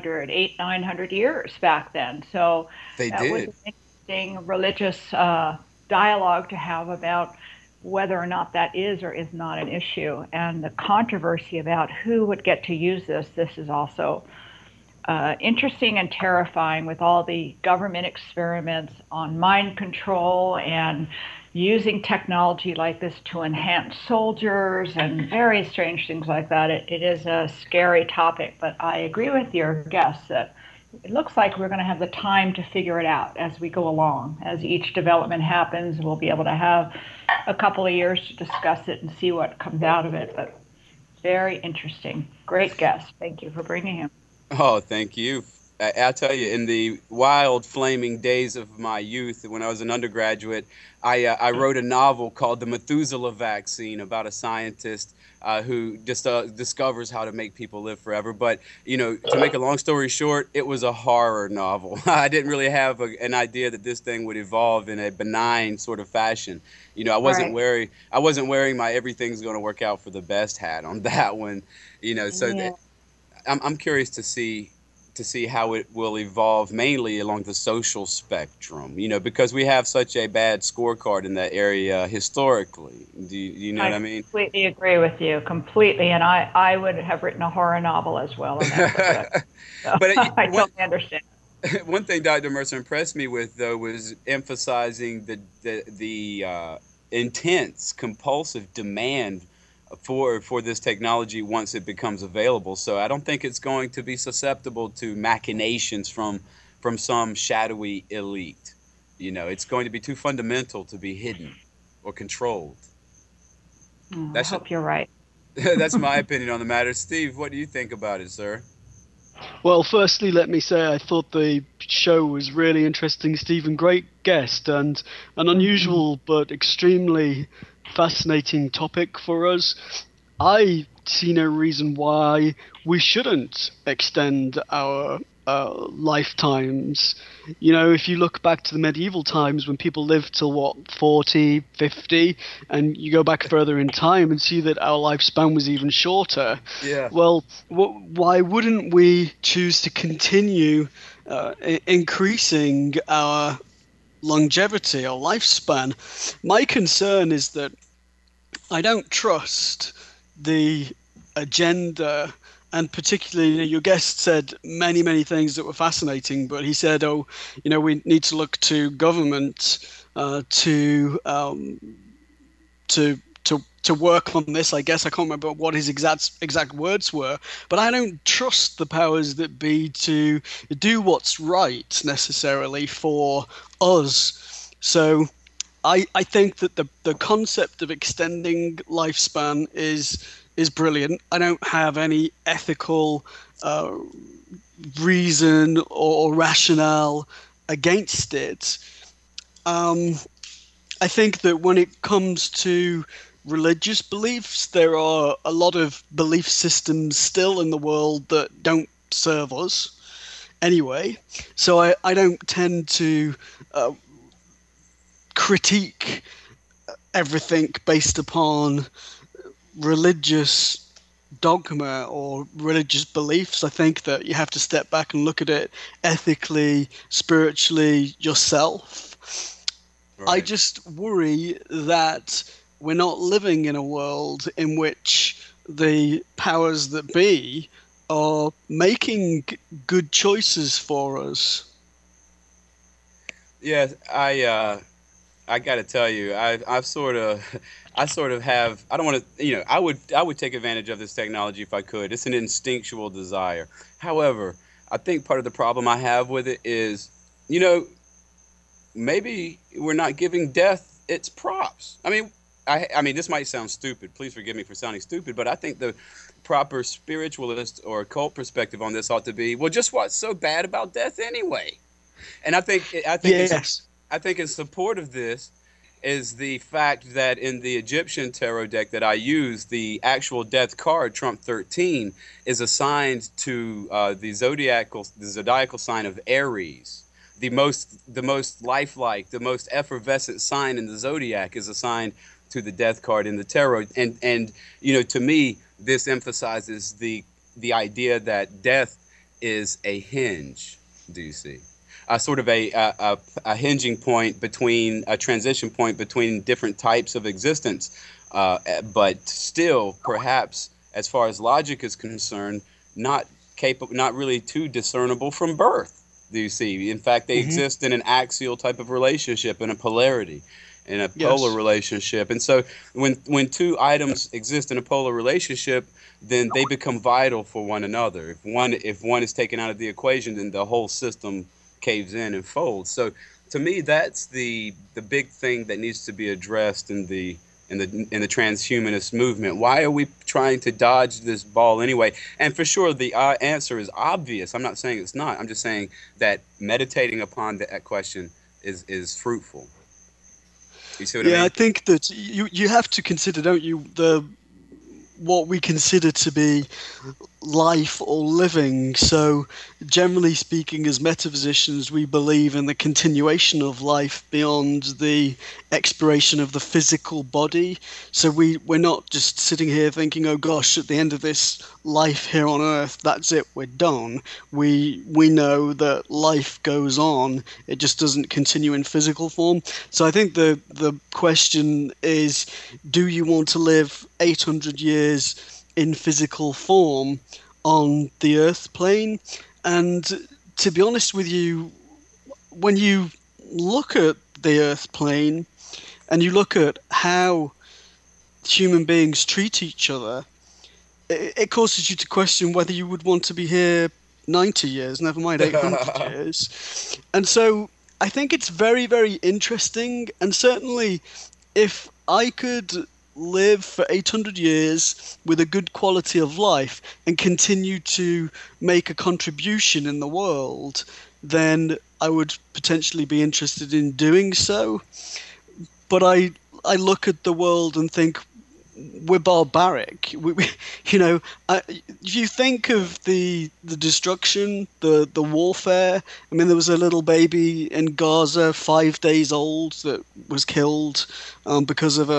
900 years back then. So They that was did. an interesting religious dialogue to have about whether or not that is or is not an issue. And the controversy about who would get to use this is also interesting and terrifying, with all the government experiments on mind control and using technology like this to enhance soldiers and very strange things like that. It is a scary topic, but I agree with your guests that it looks like we're going to have the time to figure it out as we go along. As each development happens, we'll be able to have a couple of years to discuss it and see what comes out of it. But very interesting. Great guest. Thank you for bringing him. Oh, thank you. I'll tell you, in the wild, flaming days of my youth, when I was an undergraduate, I wrote a novel called The Methuselah Vaccine, about a scientist who just discovers how to make people live forever. But, to make a long story short, it was a horror novel. I didn't really have an idea that this thing would evolve in a benign sort of fashion. I wasn't wearing my everything's going to work out for the best hat on that one. So Yeah. I'm curious to see how it will evolve, mainly along the social spectrum, because we have such a bad scorecard in that area historically. Do you know what I mean? Completely agree with you, completely. And I would have written a horror novel as well on that subject. So But I totally understand. one thing Dr. Mercer impressed me with, though, was emphasizing the intense, compulsive demand for this technology once it becomes available. So I don't think it's going to be susceptible to machinations from some shadowy elite. It's going to be too fundamental to be hidden or controlled. I hope you're right. That's my opinion on the matter. Steve, what do you think about it, sir? Well, firstly, let me say I thought the show was really interesting, Stephen. Great guest and an unusual but extremely fascinating topic for us. I see no reason why we shouldn't extend our lifetimes. If you look back to the medieval times when people lived till 40, 50, and you go back further in time and see that our lifespan was even shorter. Yeah. Well, why wouldn't we choose to continue increasing our longevity or lifespan? My concern is that I don't trust the agenda, and particularly your guest said many, many things that were fascinating, but he said, we need to look to government to work on this. I guess I can't remember what his exact words were, but I don't trust the powers that be to do what's right necessarily for us. So I think that the concept of extending lifespan is brilliant. I don't have any ethical reason or rationale against it. I think that when it comes to religious beliefs, there are a lot of belief systems still in the world that don't serve us anyway. So I don't tend to critique everything based upon religious dogma or religious beliefs. I think that you have to step back and look at it ethically, spiritually yourself. Right. I just worry that we're not living in a world in which the powers that be are making good choices for us. Yes, I got to tell you, I sort of have. I don't want to. I would take advantage of this technology if I could. It's an instinctual desire. However, I think part of the problem I have with it is, maybe we're not giving death its props. I mean, this might sound stupid. Please forgive me for sounding stupid, but I think the proper spiritualist or occult perspective on this ought to be, well, just what's so bad about death anyway? And I think yes. I think in support of this is the fact that in the Egyptian tarot deck that I use, the actual death card, Trump 13, is assigned to the zodiacal sign of Aries, the most lifelike, the most effervescent sign in the zodiac is assigned to the death card in the tarot. And to me, this emphasizes the idea that death is a hinge. Do you see? Sort of a hinging point between a transition point between different types of existence, but still, perhaps, as far as logic is concerned, not really too discernible from birth. Do you see? In fact, they exist in an axial type of relationship, in a polarity, in a polar relationship. And so, when two items exist in a polar relationship, then they become vital for one another. If one is taken out of the equation, then the whole system caves in and folds. So to me, that's the big thing that needs to be addressed in the transhumanist movement. Why are we trying to dodge this ball anyway? And for sure, the answer is obvious. I'm not saying it's not. I'm just saying that meditating upon that question is fruitful. You see what I mean? I think that you have to consider, don't you, what we consider to be life or living. So generally speaking, as metaphysicians, we believe in the continuation of life beyond the expiration of the physical body. So we're not just sitting here thinking, oh gosh, at the end of this life here on earth, that's it, we're done. We know that life goes on, it just doesn't continue in physical form. So I think the question is, do you want to live 800 years in physical form on the earth plane? And to be honest with you, when you look at the earth plane and you look at how human beings treat each other, it causes you to question whether you would want to be here 90 years, never mind 800 years. And so I think it's very, very interesting. And certainly if I could live for 800 years with a good quality of life and continue to make a contribution in the world, then I would potentially be interested in doing so. But I look at the world and think we're barbaric. If you think of the destruction, the warfare. I mean, there was a little baby in Gaza, 5 days old, that was killed because of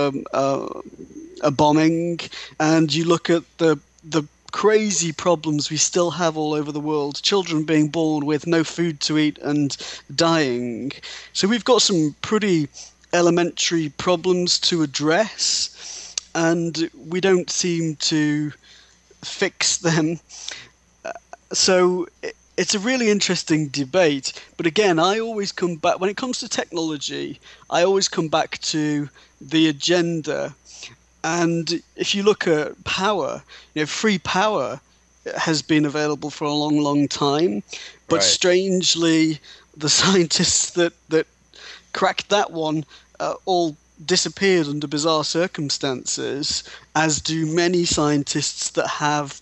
a bombing. And you look at the crazy problems we still have all over the world, children being born with no food to eat and dying. So we've got some pretty elementary problems to address, and we don't seem to fix them. So it's a really interesting debate. But again, I always come back, when it comes to technology, I always come back to the agenda. And if you look at power, free power has been available for a long, long time. But strangely, the scientists that cracked that one all disappeared under bizarre circumstances, as do many scientists that have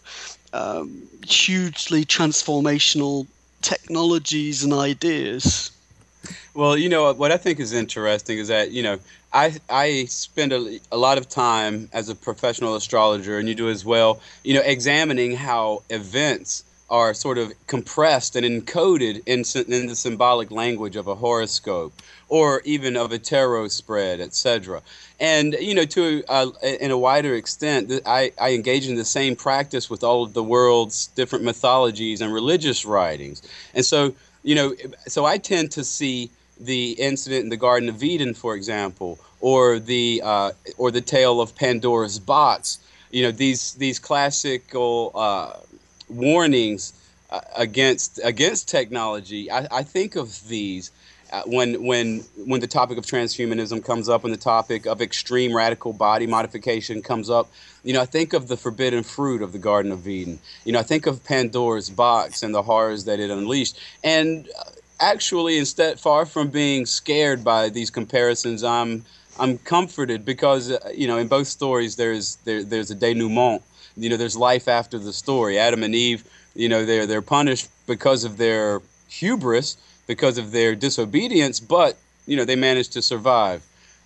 hugely transformational technologies and ideas. Well, what I think is interesting is that, I spend a lot of time as a professional astrologer, and you do as well, examining how events are sort of compressed and encoded in the symbolic language of a horoscope or even of a tarot spread, etc. And, in a wider extent, I engage in the same practice with all of the world's different mythologies and religious writings. And so, so I tend to see the incident in the Garden of Eden, for example, or the tale of Pandora's box, these classical warnings against technology. I think of these when the topic of transhumanism comes up, when the topic of extreme radical body modification comes up. I think of the forbidden fruit of the Garden of Eden. I think of Pandora's box and the horrors that it unleashed. And actually, instead, far from being scared by these comparisons, I'm comforted because in both stories there's a denouement. There's life after the story. Adam and Eve, they're punished because of their hubris, because of their disobedience, but they managed to survive.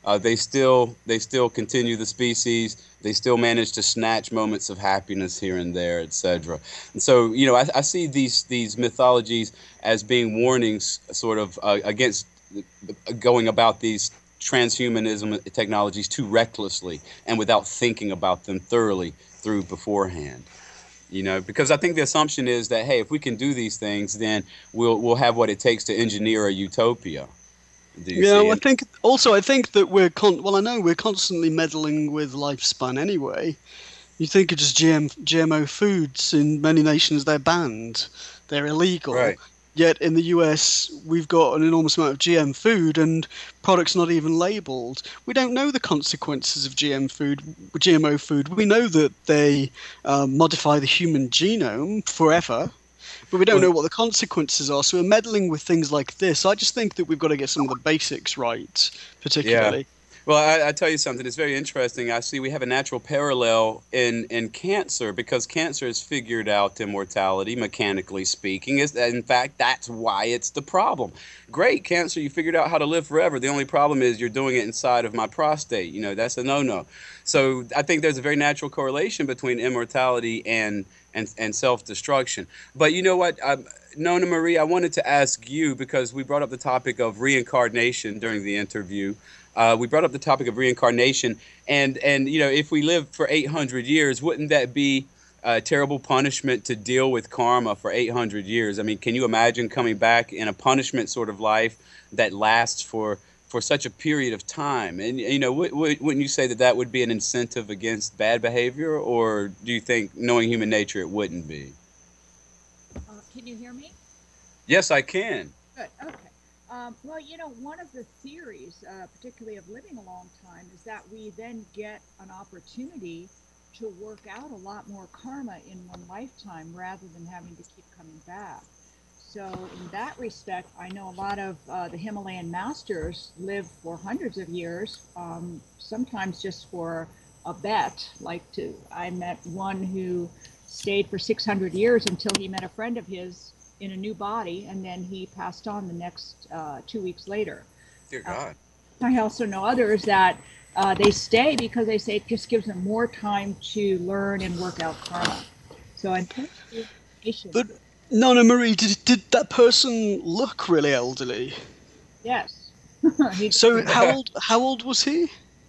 They still continue the species. They still manage to snatch moments of happiness here and there, etc. And so, I see these mythologies as being warnings, sort of against going about these transhumanism technologies too recklessly and without thinking about them thoroughly through beforehand. Because I think the assumption is that, hey, if we can do these things, then we'll have what it takes to engineer a utopia. I think that I know we're constantly meddling with lifespan anyway. You think of just GMO foods in many nations, they're banned, they're illegal. Right. Yet in the US, we've got an enormous amount of GM food and products not even labeled. We don't know the consequences of GMO food. We know that they modify the human genome forever, but we don't know what the consequences are. So we're meddling with things like this. I just think that we've got to get some of the basics right, particularly. Yeah. Well, I tell you something. It's very interesting. I see we have a natural parallel in cancer, because cancer has figured out immortality, mechanically speaking. In fact, that's why it's the problem. Great, cancer, you figured out how to live forever. The only problem is you're doing it inside of my prostate. That's a no-no. So I think there's a very natural correlation between immortality and self-destruction. But you know what? Nona Marie, I wanted to ask you, because we brought up the topic of reincarnation during the interview. We brought up the topic of reincarnation, and if we live for 800 years, wouldn't that be a terrible punishment to deal with karma for 800 years? I mean, can you imagine coming back in a punishment sort of life that lasts for such a period of time? And wouldn't you say that would be an incentive against bad behavior, or do you think, knowing human nature, it wouldn't be? Can you hear me? Yes, I can. Good. Okay. Well, one of the theories, particularly of living a long time, is that we then get an opportunity to work out a lot more karma in one lifetime rather than having to keep coming back. So in that respect, I know a lot of the Himalayan masters live for hundreds of years, sometimes just for a bet. I met one who stayed for 600 years until he met a friend of his in a new body, and then he passed on the next 2 weeks later. Dear God. I also know others that they stay because they say it just gives them more time to learn and work out karma. So I'm patient. But Nona Marie, did that person look really elderly? Yes. So how old was he?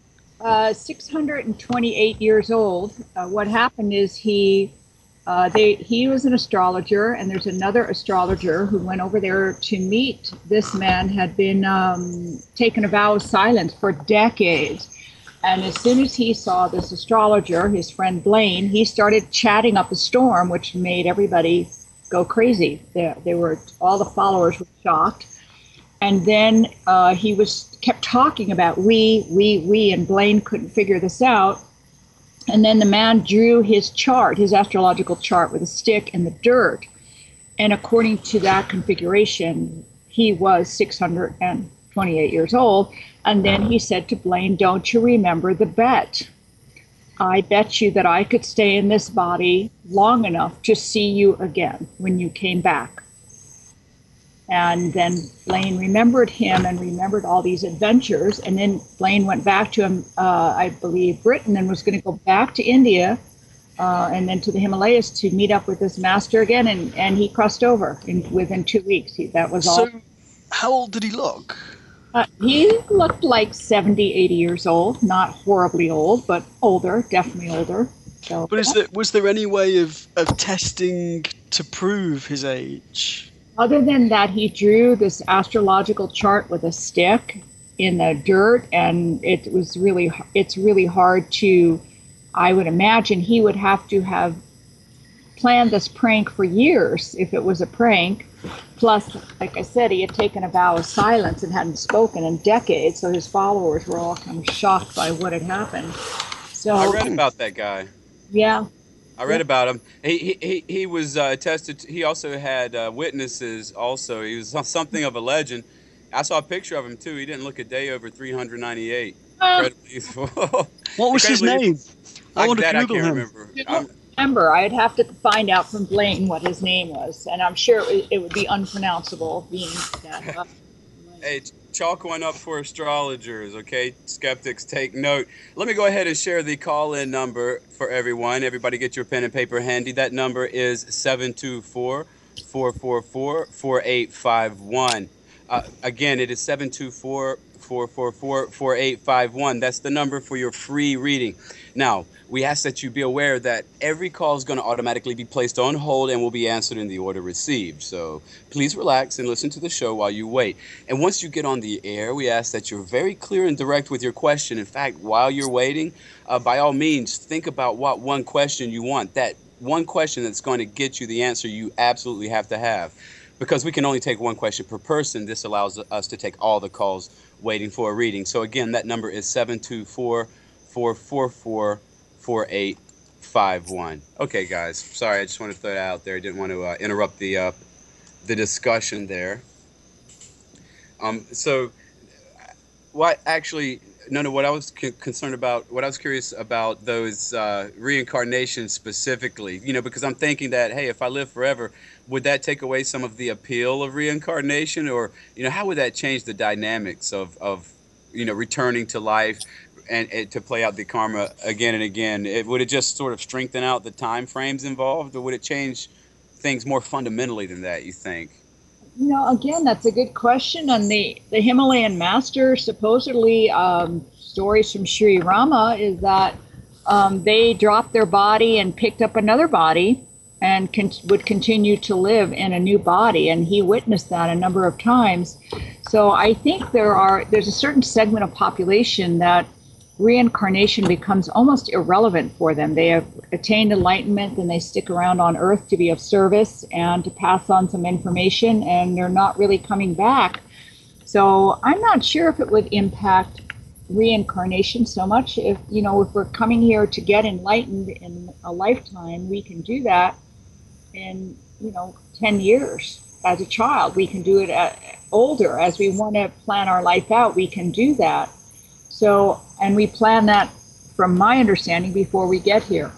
628 years old. What happened is he was an astrologer, and there's another astrologer who went over there to meet this man, had been taken a vow of silence for decades. And as soon as he saw this astrologer, his friend Blaine, he started chatting up a storm, which made everybody go crazy. All the followers were shocked. And then he kept talking about we, and Blaine couldn't figure this out. And then the man drew his astrological chart with a stick in the dirt. And according to that configuration, he was 628 years old. And then he said to Blaine, "Don't you remember the bet? I bet you that I could stay in this body long enough to see you again when you came back." And then Blaine remembered him and remembered all these adventures. And then Blaine went back to him, I believe, Britain, and was going to go back to India and then to the Himalayas to meet up with this master again. And he crossed over within 2 weeks. That was all. So how old did he look? He looked like 70, 80 years old. Not horribly old, but older, definitely older. So, but was there any way of testing to prove his age? Other than that, he drew this astrological chart with a stick in the dirt, and it's really hard to, I would imagine he would have to have planned this prank for years if it was a prank. Plus, like I said, he had taken a vow of silence and hadn't spoken in decades, so his followers were all kind of shocked by what had happened. So I read about that guy. Yeah. I read about him. He was tested. He also had witnesses. Also, he was something of a legend. I saw a picture of him too. He didn't look a day over 398. Incredibly useful. What was his name? I want to Google him. I can't remember. I'd have to find out from Blaine what his name was, and I'm sure it would be unpronounceable, being that. Hey, chalk one up for astrologers, okay? Skeptics, take note. Let me go ahead and share the call-in number for everyone. Everybody get your pen and paper handy. That number is 724-444-4851. Again, it is 724-444-4851. That's the number for your free reading. Now, we ask that you be aware that every call is going to automatically be placed on hold and will be answered in the order received. So please relax and listen to the show while you wait. And once you get on the air, we ask that you're very clear and direct with your question. In fact, while you're waiting, by all means, think about what one question you want. That one question that's going to get you the answer you absolutely have to have. Because we can only take one question per person, this allows us to take all the calls waiting for a reading. So again, that number is 724-444-4851. Okay, guys. Sorry, I just want to throw that out there. I didn't want to interrupt the discussion there. So, what actually, Nona, what I was concerned about, what I was curious about those reincarnations specifically, because I'm thinking that, hey, if I live forever, would that take away some of the appeal of reincarnation? Or, how would that change the dynamics of returning to life and to play out the karma again and again? Would it just sort of strengthen out the time frames involved, or would it change things more fundamentally than that, you think? Again, that's a good question. And the Himalayan master, supposedly, stories from Sri Rama is that they dropped their body and picked up another body and would continue to live in a new body. And he witnessed that a number of times. So I think there's a certain segment of population that reincarnation becomes almost irrelevant for them. They have attained enlightenment and they stick around on Earth to be of service and to pass on some information, and they're not really coming back. So I'm not sure if it would impact reincarnation so much. If we're coming here to get enlightened in a lifetime, we can do that in 10 years as a child. We can do it older. As we want to plan our life out, we can do that. So, and we plan that, from my understanding, before we get here.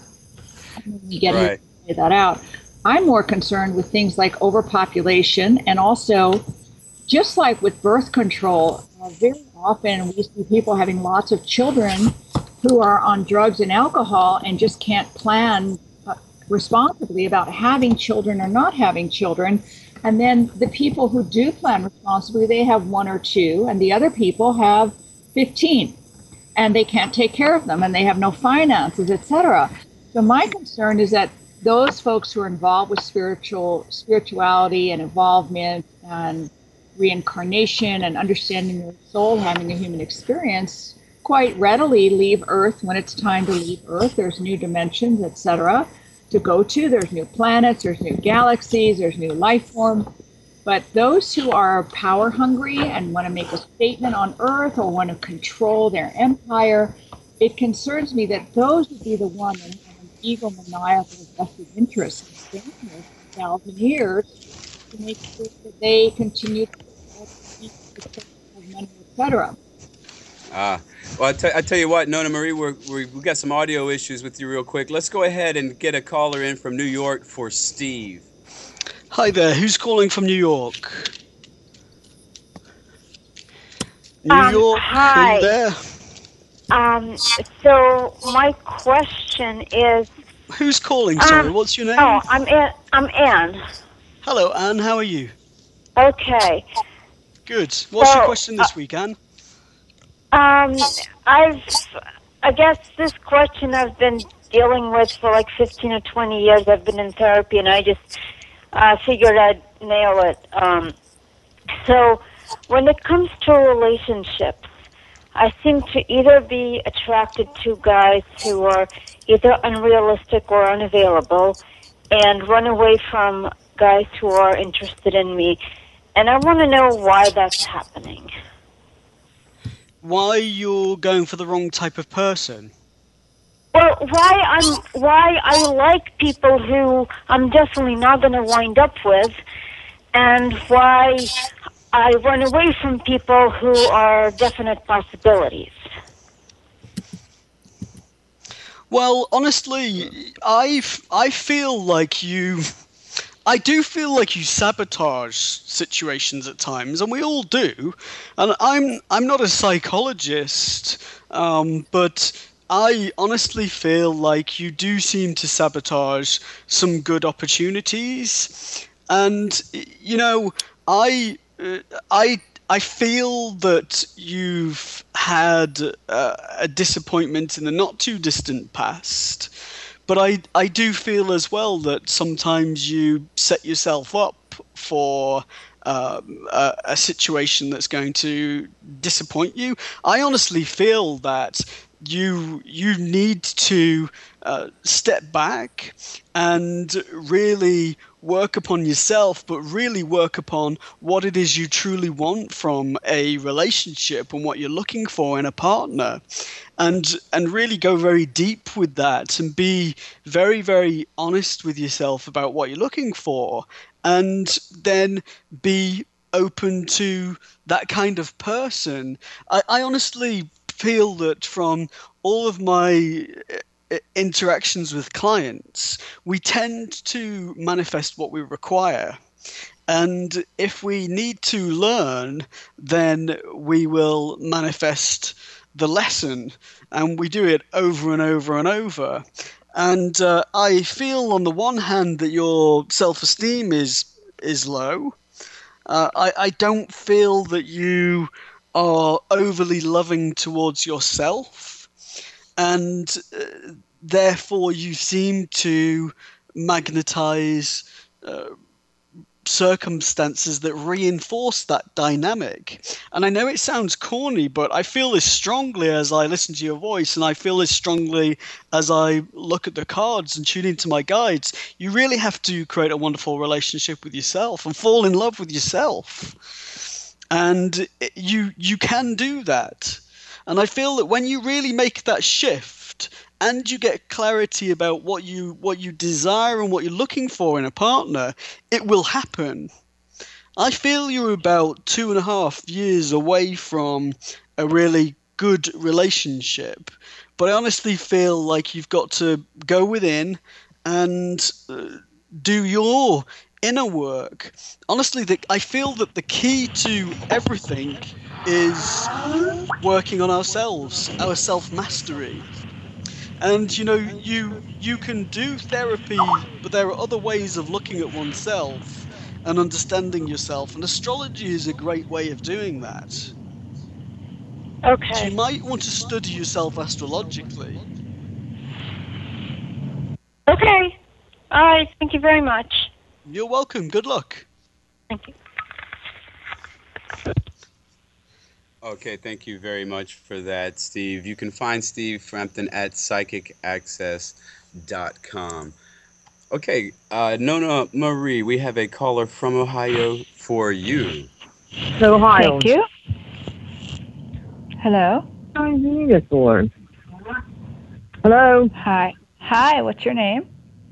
We get here to figure that out. I'm more concerned with things like overpopulation, and also, just like with birth control, very often we see people having lots of children who are on drugs and alcohol and just can't plan responsibly about having children or not having children. And then the people who do plan responsibly, they have 1 or 2, and the other people have 15, and they can't take care of them, and they have no finances, etc. So my concern is that those folks who are involved with spirituality and involvement and reincarnation and understanding their soul, having a human experience, quite readily leave Earth when it's time to leave Earth. There's new dimensions, etc. to go to. There's new planets, there's new galaxies, there's new life form. But those who are power hungry and want to make a statement on Earth or want to control their empire, it concerns me that those would be the ones that have an egomaniacal vested interest in staying here for 1,000 years to make sure that they continue to have money, etc. Well, I tell you what, Nona Marie, we got some audio issues with you real quick. Let's go ahead and get a caller in from New York for Steve. Hi there, who's calling from New York? New York, hi. are you there? So my question is... Who's calling, sorry, what's your name? Oh, I'm Anne. Hello, Anne, how are you? Okay. Good. What's your question this week, Anne? I guess this question I've been dealing with for like 15 or 20 years. I've been in therapy, and I just figured I'd nail it. So when it comes to relationships, I seem to either be attracted to guys who are either unrealistic or unavailable, and run away from guys who are interested in me. And I want to know why that's happening. Why you're going for the wrong type of person? Well, why I like people who I'm definitely not going to wind up with, and why I run away from people who are definite possibilities. Well, honestly, I feel like you I do feel like you sabotage situations at times, and we all do. And I'm not a psychologist, but I honestly feel like you do seem to sabotage some good opportunities. And you know, I feel that you've had a disappointment in the not too distant past. But I do feel as well that sometimes you set yourself up for a situation that's going to disappoint you. I honestly feel that you need to step back and really work upon yourself, but really work upon what it is you truly want from a relationship and what you're looking for in a partner, and really go very deep with that and be very, very honest with yourself about what you're looking for, and then be open to that kind of person. I honestly feel that from all of my interactions with clients, we tend to manifest what we require. And if we need to learn, then we will manifest the lesson, and we do it over and over and over. And I feel on the one hand that your self-esteem is low. I don't feel that you are overly loving towards yourself. And therefore, you seem to magnetize circumstances that reinforce that dynamic. And I know it sounds corny, but I feel this strongly as I listen to your voice, and I feel this strongly as I look at the cards and tune into my guides. You really have to create a wonderful relationship with yourself and fall in love with yourself. And you can do that. And I feel that when you really make that shift and you get clarity about what you desire and what you're looking for in a partner, it will happen. I feel you're about 2.5 years away from a really good relationship, but I honestly feel like you've got to go within and do your inner work. Honestly, I feel that the key to everything is working on ourselves, our self-mastery. And you know, you can do therapy, but there are other ways of looking at oneself and understanding yourself, and astrology is a great way of doing that. Okay. So you might want to study yourself astrologically. Okay. All right. Thank you very much. You're welcome. Good luck. Thank you. Okay, thank you very much for that, Steve. You can find Steve Frampton at psychicaccess.com. Okay, Nona Marie, we have a caller from Ohio for you. Ohio. Thank you. Hello. I need it for. Hello. Hi. Hi, what's your name?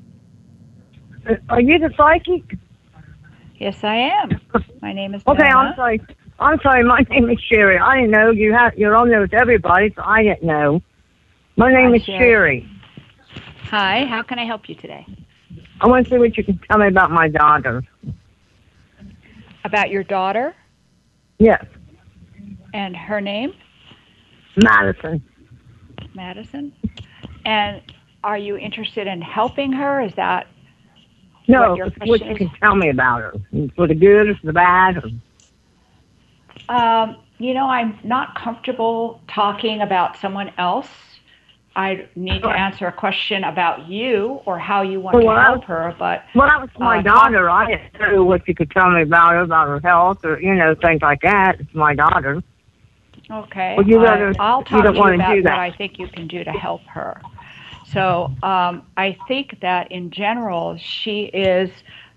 Are you the psychic? Yes, I am. My name is Okay, Nona. I'm sorry. My name is Sherry. I didn't know you're on there with everybody, so I didn't know. My name is Sherry. Hi. How can I help you today? I want to see what you can tell me about my daughter. About your daughter? Yes. And her name? Madison. Madison. And are you interested in helping her? Is that No, what your what question you is? can tell me about her. For the good or for the bad? You know, I'm not comfortable talking about someone else. I need to answer a question about you or how you want to help her. But well, that was my daughter. I didn't know what you could tell me about her health, or things like that. It's my daughter. Okay. Well, I'll talk to you want about to do that. what I think you can do to help her. So I think that in general, she is,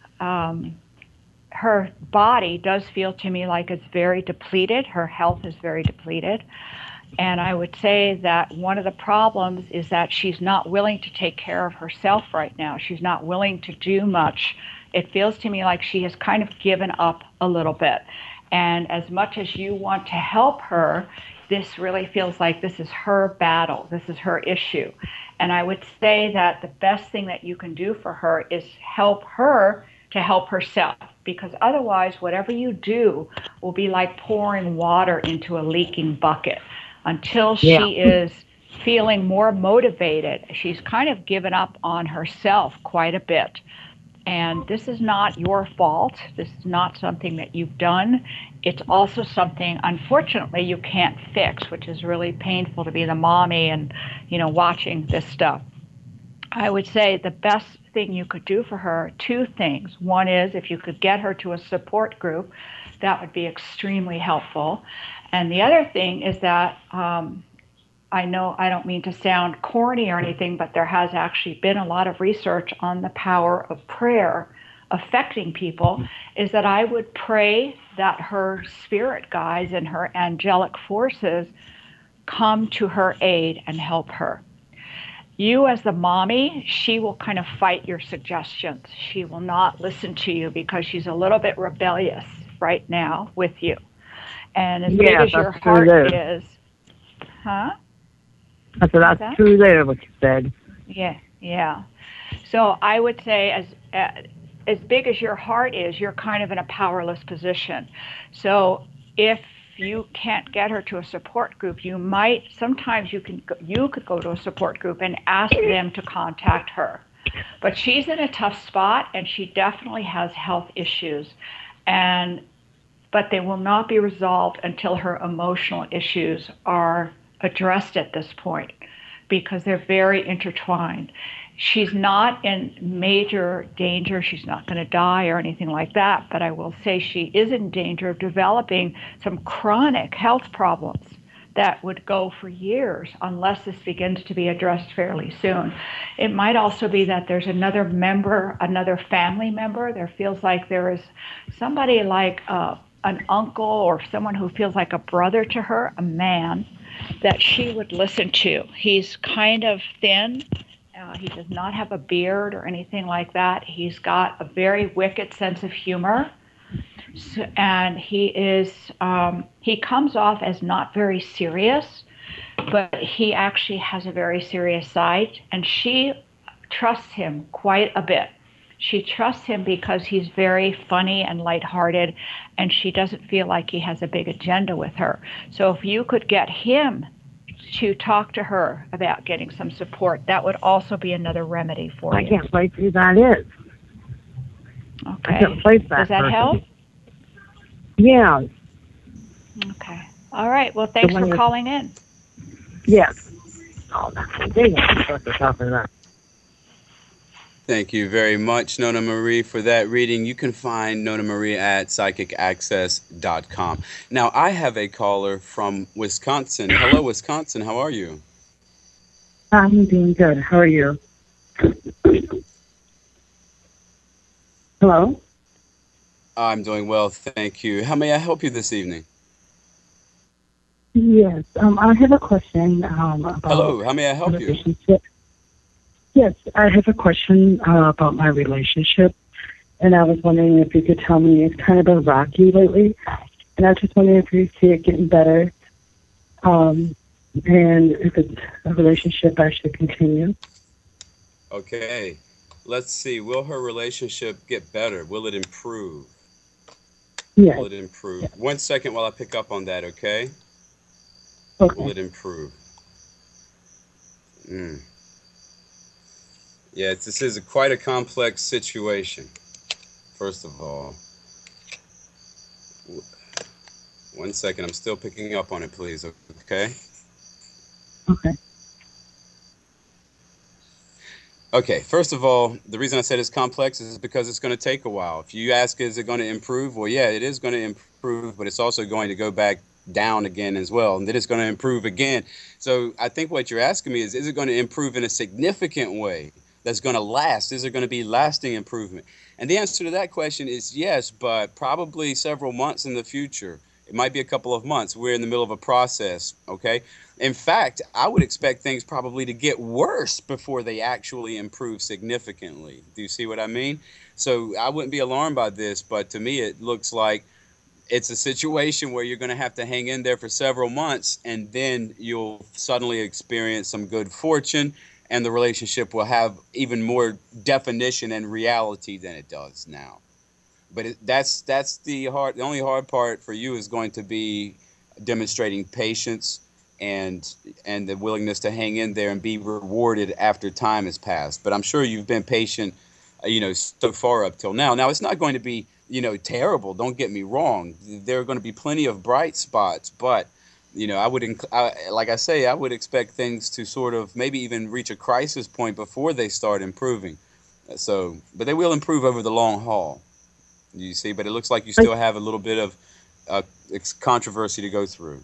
her body does feel to me like it's very depleted. Her health is very depleted. And I would say that one of the problems is that she's not willing to take care of herself right now. She's not willing to do much. It feels to me like she has kind of given up a little bit. And as much as you want to help her, this really feels like this is her battle. This is her issue. And I would say that the best thing that you can do for her is help her to help herself, because otherwise whatever you do will be like pouring water into a leaking bucket until she is feeling more motivated. She's kind of given up on herself quite a bit. And this is not your fault. This is not something that you've done. It's also something, unfortunately, you can't fix, which is really painful to be the mommy and, watching this stuff. I would say the best thing you could do for her, two things. One is if you could get her to a support group, that would be extremely helpful. And the other thing is that I know I don't mean to sound corny or anything, but there has actually been a lot of research on the power of prayer affecting people, is that I would pray that her spirit guides and her angelic forces come to her aid and help her. You as the mommy, she will kind of fight your suggestions. She will not listen to you because she's a little bit rebellious right now with you. And as big as your heart is, huh? I said, that's true there, what you said. Yeah. So I would say as big as your heart is, you're kind of in a powerless position. So if you can't get her to a support group, sometimes you could go to a support group and ask them to contact her. But she's in a tough spot, and she definitely has health issues. But they will not be resolved until her emotional issues are addressed at this point, because they're very intertwined. She's not in major danger. She's not going to die or anything like that, but I will say she is in danger of developing some chronic health problems that would go for years unless this begins to be addressed fairly soon. It might also be that there's another family member. There feels like there is somebody like an uncle or someone who feels like a brother to her, a man, that she would listen to. He's kind of thin. He does not have a beard or anything like that. He's got a very wicked sense of humor. And he comes off as not very serious, but he actually has a very serious side. And she trusts him quite a bit. She trusts him because he's very funny and lighthearted, and she doesn't feel like he has a big agenda with her. So if you could get him to talk to her about getting some support, that would also be another remedy for you. I can't place who that is. Okay. I can't place that. Does that person. help? Yeah. Okay. All right. Well, thanks for calling in. Yes. Oh, that's a big one. I'm supposed to talk to that. Thank you very much, Nona Marie, for that reading. You can find Nona Marie at psychicaccess.com. Now, I have a caller from Wisconsin. Hello, Wisconsin. How are you? I'm doing good. How are you? Hello? I'm doing well, thank you. How may I help you this evening? Yes, I have a question about... Hello, how may I help you? Yes, I have a question about my relationship, and I was wondering if you could tell me. It's kind of been rocky lately, and I was just wondering if you see it getting better, and if it's a relationship I should continue. Okay, let's see. Will her relationship get better? Will it improve? Yes. Will it improve? Yes. 1 second while I pick up on that, okay? Okay. Will it improve? Yeah, this is quite a complex situation, first of all. 1 second, I'm still picking up on it, please, okay? Okay. Okay, first of all, the reason I said it's complex is because it's going to take a while. If you ask, is it going to improve? Well, yeah, it is going to improve, but it's also going to go back down again as well, and then it's going to improve again. So I think what you're asking me is it going to improve in a significant way that's going to last? Is there going to be lasting improvement? And the answer to that question is yes, but probably several months in the future. It might be a couple of months. We're in the middle of a process, okay? In fact, I would expect things probably to get worse before they actually improve significantly. Do you see what I mean? So I wouldn't be alarmed by this, but to me it looks like it's a situation where you're going to have to hang in there for several months, and then you'll suddenly experience some good fortune, and the relationship will have even more definition and reality than it does now. But that's the only hard part for you is going to be demonstrating patience and the willingness to hang in there and be rewarded after time has passed. But I'm sure you've been patient, so far up till now. Now, it's not going to be, terrible. Don't get me wrong. There are going to be plenty of bright spots, but I would expect things to sort of maybe even reach a crisis point before they start improving. But they will improve over the long haul. You see, but it looks like you still have a little bit of controversy to go through.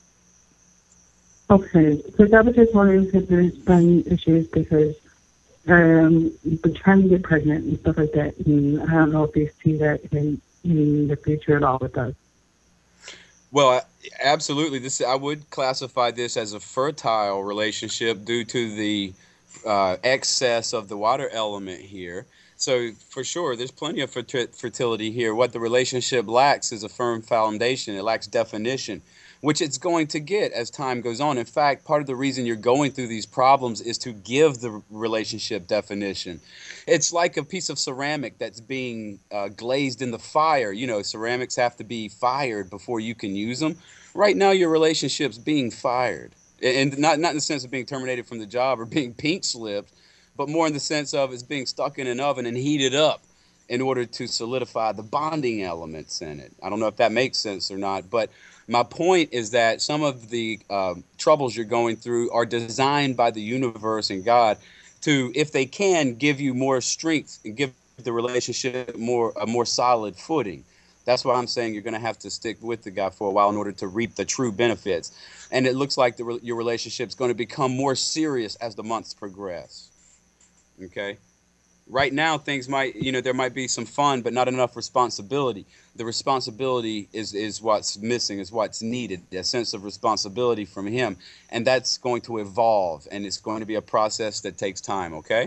Okay, because I was just wondering if there's been issues because you've been trying to get pregnant and stuff like that, and I don't know if you see that in the future at all with us. Well, absolutely. I would classify this as a fertile relationship due to the excess of the water element here. So for sure, there's plenty of fertility here. What the relationship lacks is a firm foundation. It lacks definition, which it's going to get as time goes on. In fact, part of the reason you're going through these problems is to give the relationship definition. It's like a piece of ceramic that's being glazed in the fire. Ceramics have to be fired before you can use them. Right now, your relationship's being fired. And not in the sense of being terminated from the job or being pink slipped, but more in the sense of it's being stuck in an oven and heated up in order to solidify the bonding elements in it. I don't know if that makes sense or not, but my point is that some of the troubles you're going through are designed by the universe and God to, if they can, give you more strength and give the relationship a more solid footing. That's why I'm saying you're going to have to stick with the guy for a while in order to reap the true benefits. And it looks like your relationship is going to become more serious as the months progress. Okay? Right now, things might, there might be some fun, but not enough responsibility. The responsibility is what's missing, is what's needed, a sense of responsibility from him. And that's going to evolve, and it's going to be a process that takes time, okay?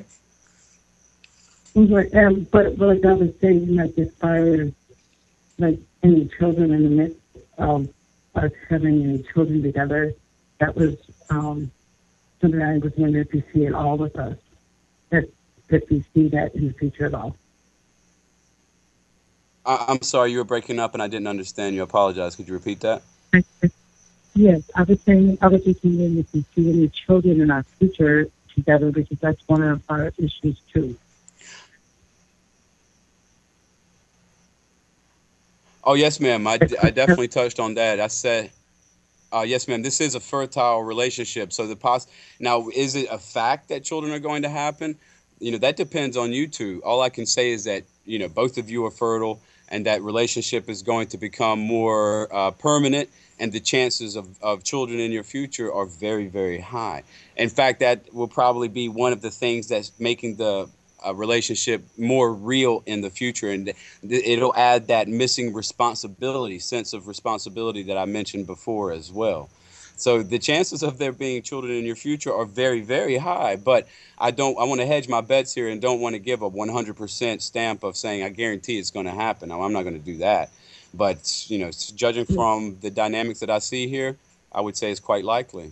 But like I was saying, like as far as like any children in the midst of us having any children together, that was something I was wondering if you see it all with us. If you see that in the future at all. I'm sorry, you were breaking up and I didn't understand you. I apologize. Could you repeat that? Yes, I was just wondering if you see any children in our future together, because that's one of our issues too. Oh, yes, ma'am. I definitely touched on that. I said, yes, ma'am, this is a fertile relationship. So now, is it a fact that children are going to happen? That depends on you two. All I can say is that, both of you are fertile and that relationship is going to become more permanent, and the chances of children in your future are very, very high. In fact, that will probably be one of the things that's making the relationship more real in the future, and it'll add that missing sense of responsibility that I mentioned before as well. So the chances of there being children in your future are very, very high, but I want to hedge my bets here and don't want to give a 100% stamp of saying I guarantee it's going to happen. Now, I'm not going to do that, but judging from the dynamics that I see here, I would say it's quite likely.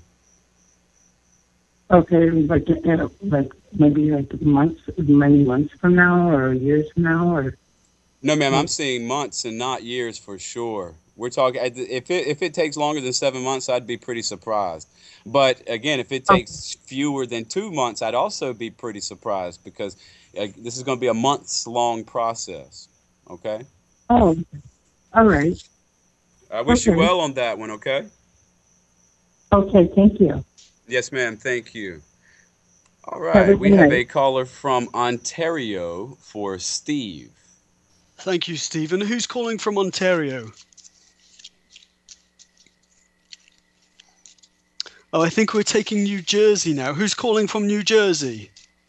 Okay, like maybe many months from now or years from now, or? No, ma'am, I'm seeing months and not years for sure. We're talking, if it takes longer than 7 months, I'd be pretty surprised. But again, if it takes fewer than 2 months, I'd also be pretty surprised, because this is going to be a months-long process. Okay? Oh, all right. I wish you well on that one, okay? Okay, thank you. Yes, ma'am, thank you. All right, we have a caller from Ontario for Steve. Thank you, Stephen. Who's calling from Ontario? Oh, I think we're taking New Jersey now. Who's calling from New Jersey?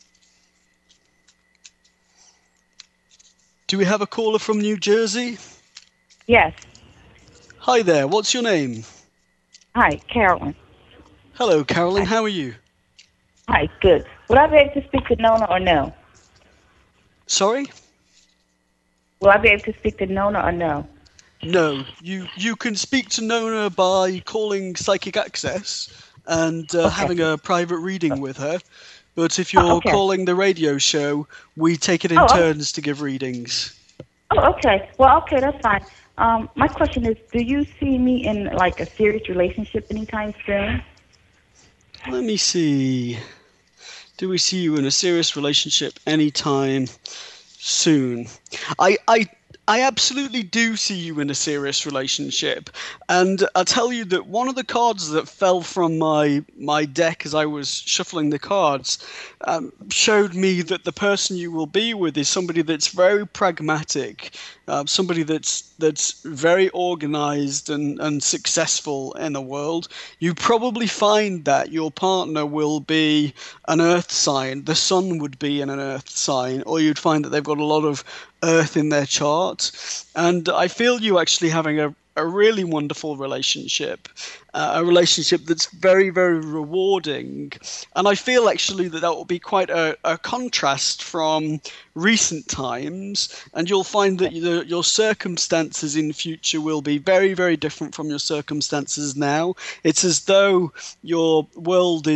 Do we have a caller from New Jersey? Yes. Hi there. What's your name? Hi, Carolyn. Hello, Carolyn. How are you? Hi, good. Would I be able to speak to Nona or no? Sorry? Will I be able to speak to Nona or no? No. You can speak to Nona by calling Psychic Access and having a private reading with her. But if you're okay. calling the radio show, we take it in turns to give readings. Oh, okay. Well, okay, that's fine. My question is, do you see me in like a serious relationship anytime soon? Let me see. Do we see you in a serious relationship anytime soon? I absolutely do see you in a serious relationship. And I'll tell you that one of the cards that fell from my deck as I was shuffling the cards showed me that the person you will be with is somebody that's very pragmatic, somebody that's very organized and successful in the world. You probably find that your partner will be an earth sign. The sun would be in an earth sign, or you'd find that they've got a lot of earth in their chart. And I feel you actually having a really wonderful relationship, a relationship that's very, very rewarding. And I feel actually that will be quite a contrast from recent times, and you'll find that your circumstances in future will be very, very different from your circumstances now. It's as though your world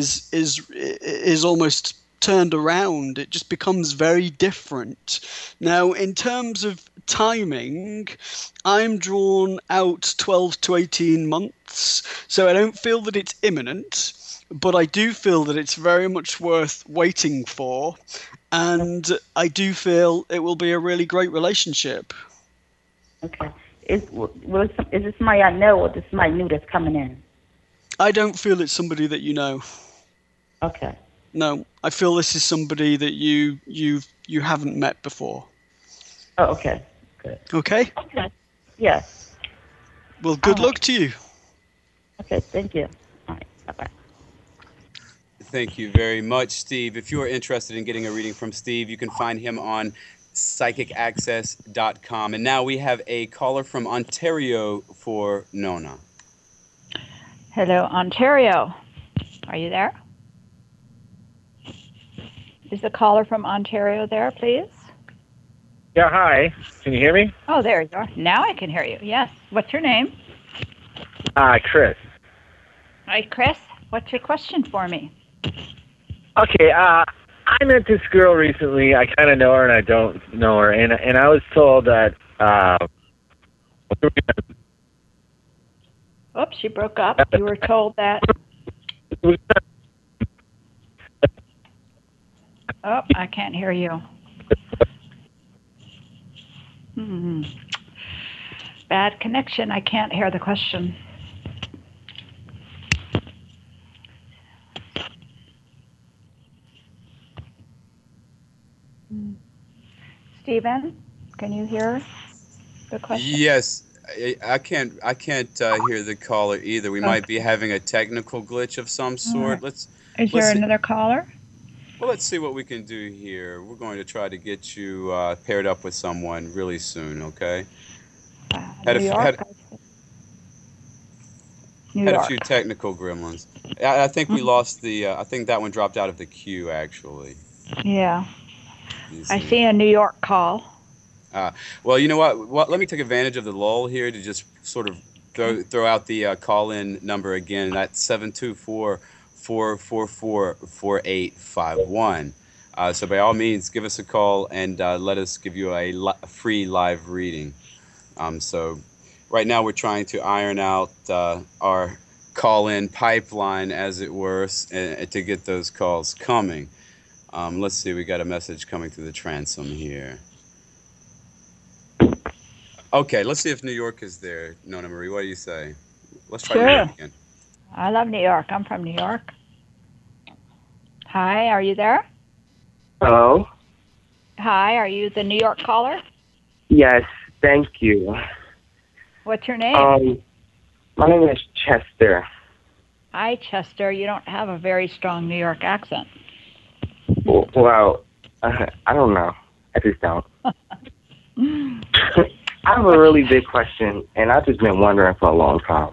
is almost turned around. It just becomes very different. Now, in terms of timing, I'm drawn out 12 to 18 months, so I don't feel that it's imminent, but I do feel that it's very much worth waiting for, and I do feel it will be a really great relationship. Okay. Is this somebody I know, or this somebody new that's coming in? I don't feel it's somebody that you know. Okay. No, I feel this is somebody that you haven't met before. Oh, okay. Good. Okay? Okay. Yes. Well, good luck to you. Okay, thank you. All right, bye-bye. Thank you very much, Steve. If you are interested in getting a reading from Steve, you can find him on psychicaccess.com. And now we have a caller from Ontario for Nona. Hello, Ontario. Are you there? Is the caller from Ontario there, please? Yeah, hi. Can you hear me? Oh, there you are. Now I can hear you. Yes. What's your name? Chris. Hi, Chris. What's your question for me? Okay, I met this girl recently. I kind of know her and I don't know her. And I was told that... Oops, you broke up. You were told that... Oh, I can't hear you. Bad connection. I can't hear the question. Stephen, can you hear the question? Yes, I can't hear the caller either. We might be having a technical glitch of some sort. Is there another caller? Well, let's see what we can do here. We're going to try to get you paired up with someone really soon, okay? New York. Had a few technical gremlins. I think we lost the... I think that one dropped out of the queue, actually. Yeah. I see a New York call. Well, you know what? Let me take advantage of the lull here to just sort of throw out the call-in number again. That's 724-444-4851. So by all means, give us a call and let us give you a free live reading. So right now we're trying to iron out our call-in pipeline, as it were, to get those calls coming. Let's see, we got a message coming through the transom here. Okay, let's see if New York is there. Nona Marie, what do you say? Let's try New York again. I love New York. I'm from New York. Hi, are you there? Hello? Hi, are you the New York caller? Yes, thank you. What's your name? My name is Chester. Hi, Chester. You don't have a very strong New York accent. Well, I don't know. I just don't. I have a really big question, and I've just been wondering for a long time.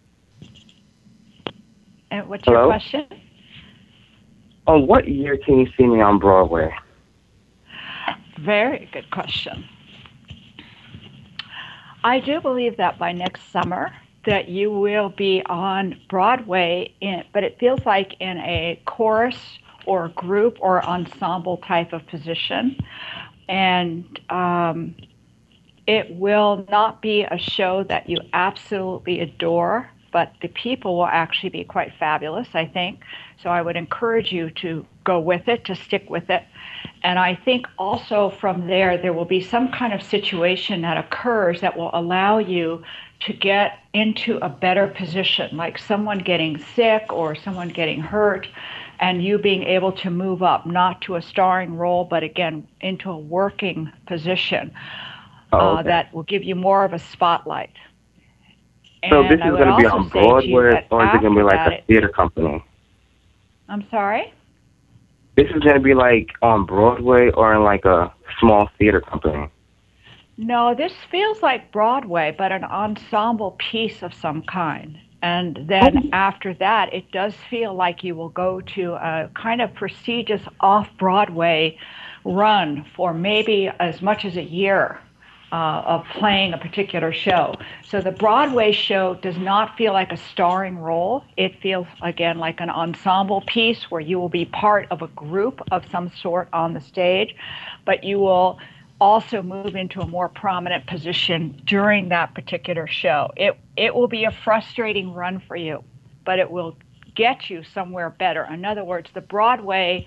And what's your question? On what year can you see me on Broadway? Very good question. I do believe that by next summer that you will be on Broadway, but it feels like in a chorus or a group or ensemble type of position. And it will not be a show that you absolutely adore, but the people will actually be quite fabulous, I think. So I would encourage you to go with it, to stick with it. And I think also from there will be some kind of situation that occurs that will allow you to get into a better position, like someone getting sick or someone getting hurt, and you being able to move up, not to a starring role, but again, into a working position. Okay. That will give you more of a spotlight. So And this is going to be on Broadway, or is it going to be like a theater company? I'm sorry? This is going to be like on Broadway or in like a small theater company? No, this feels like Broadway, but an ensemble piece of some kind. And then after that, it does feel like you will go to a kind of prestigious off-Broadway run for maybe as much as a year of playing a particular show. So the Broadway show does not feel like a starring role. It feels, again, like an ensemble piece where you will be part of a group of some sort on the stage, but you will also move into a more prominent position during that particular show. It will be a frustrating run for you, but it will get you somewhere better. In other words, the Broadway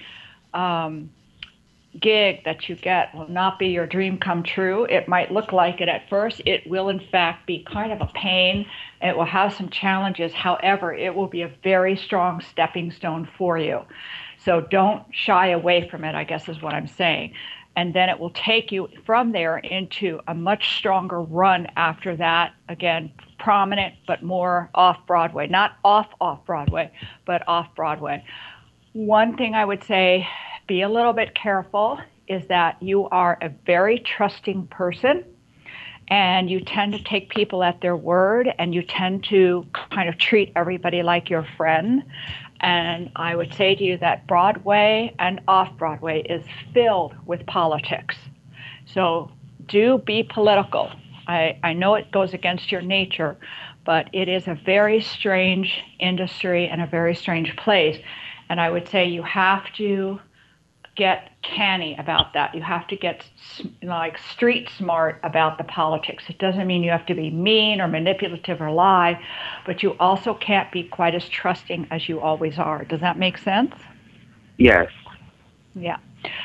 gig that you get will not be your dream come true. It might look like it at first. It will, in fact, be kind of a pain. It will have some challenges. However, it will be a very strong stepping stone for you. So don't shy away from it, I guess is what I'm saying. And then it will take you from there into a much stronger run after that. Again, prominent, but more off-Broadway. Not off-Broadway, but off-Broadway. One thing I would say, be a little bit careful, is that you are a very trusting person and you tend to take people at their word and you tend to kind of treat everybody like your friend. And I would say to you that Broadway and off-Broadway is filled with politics. So do be political. I know it goes against your nature, but it is a very strange industry and a very strange place. And I would say you have to get canny about that. You have to get like street smart about the politics. It doesn't mean you have to be mean or manipulative or lie, but you also can't be quite as trusting as you always are. Does that make sense? Yes. Yeah.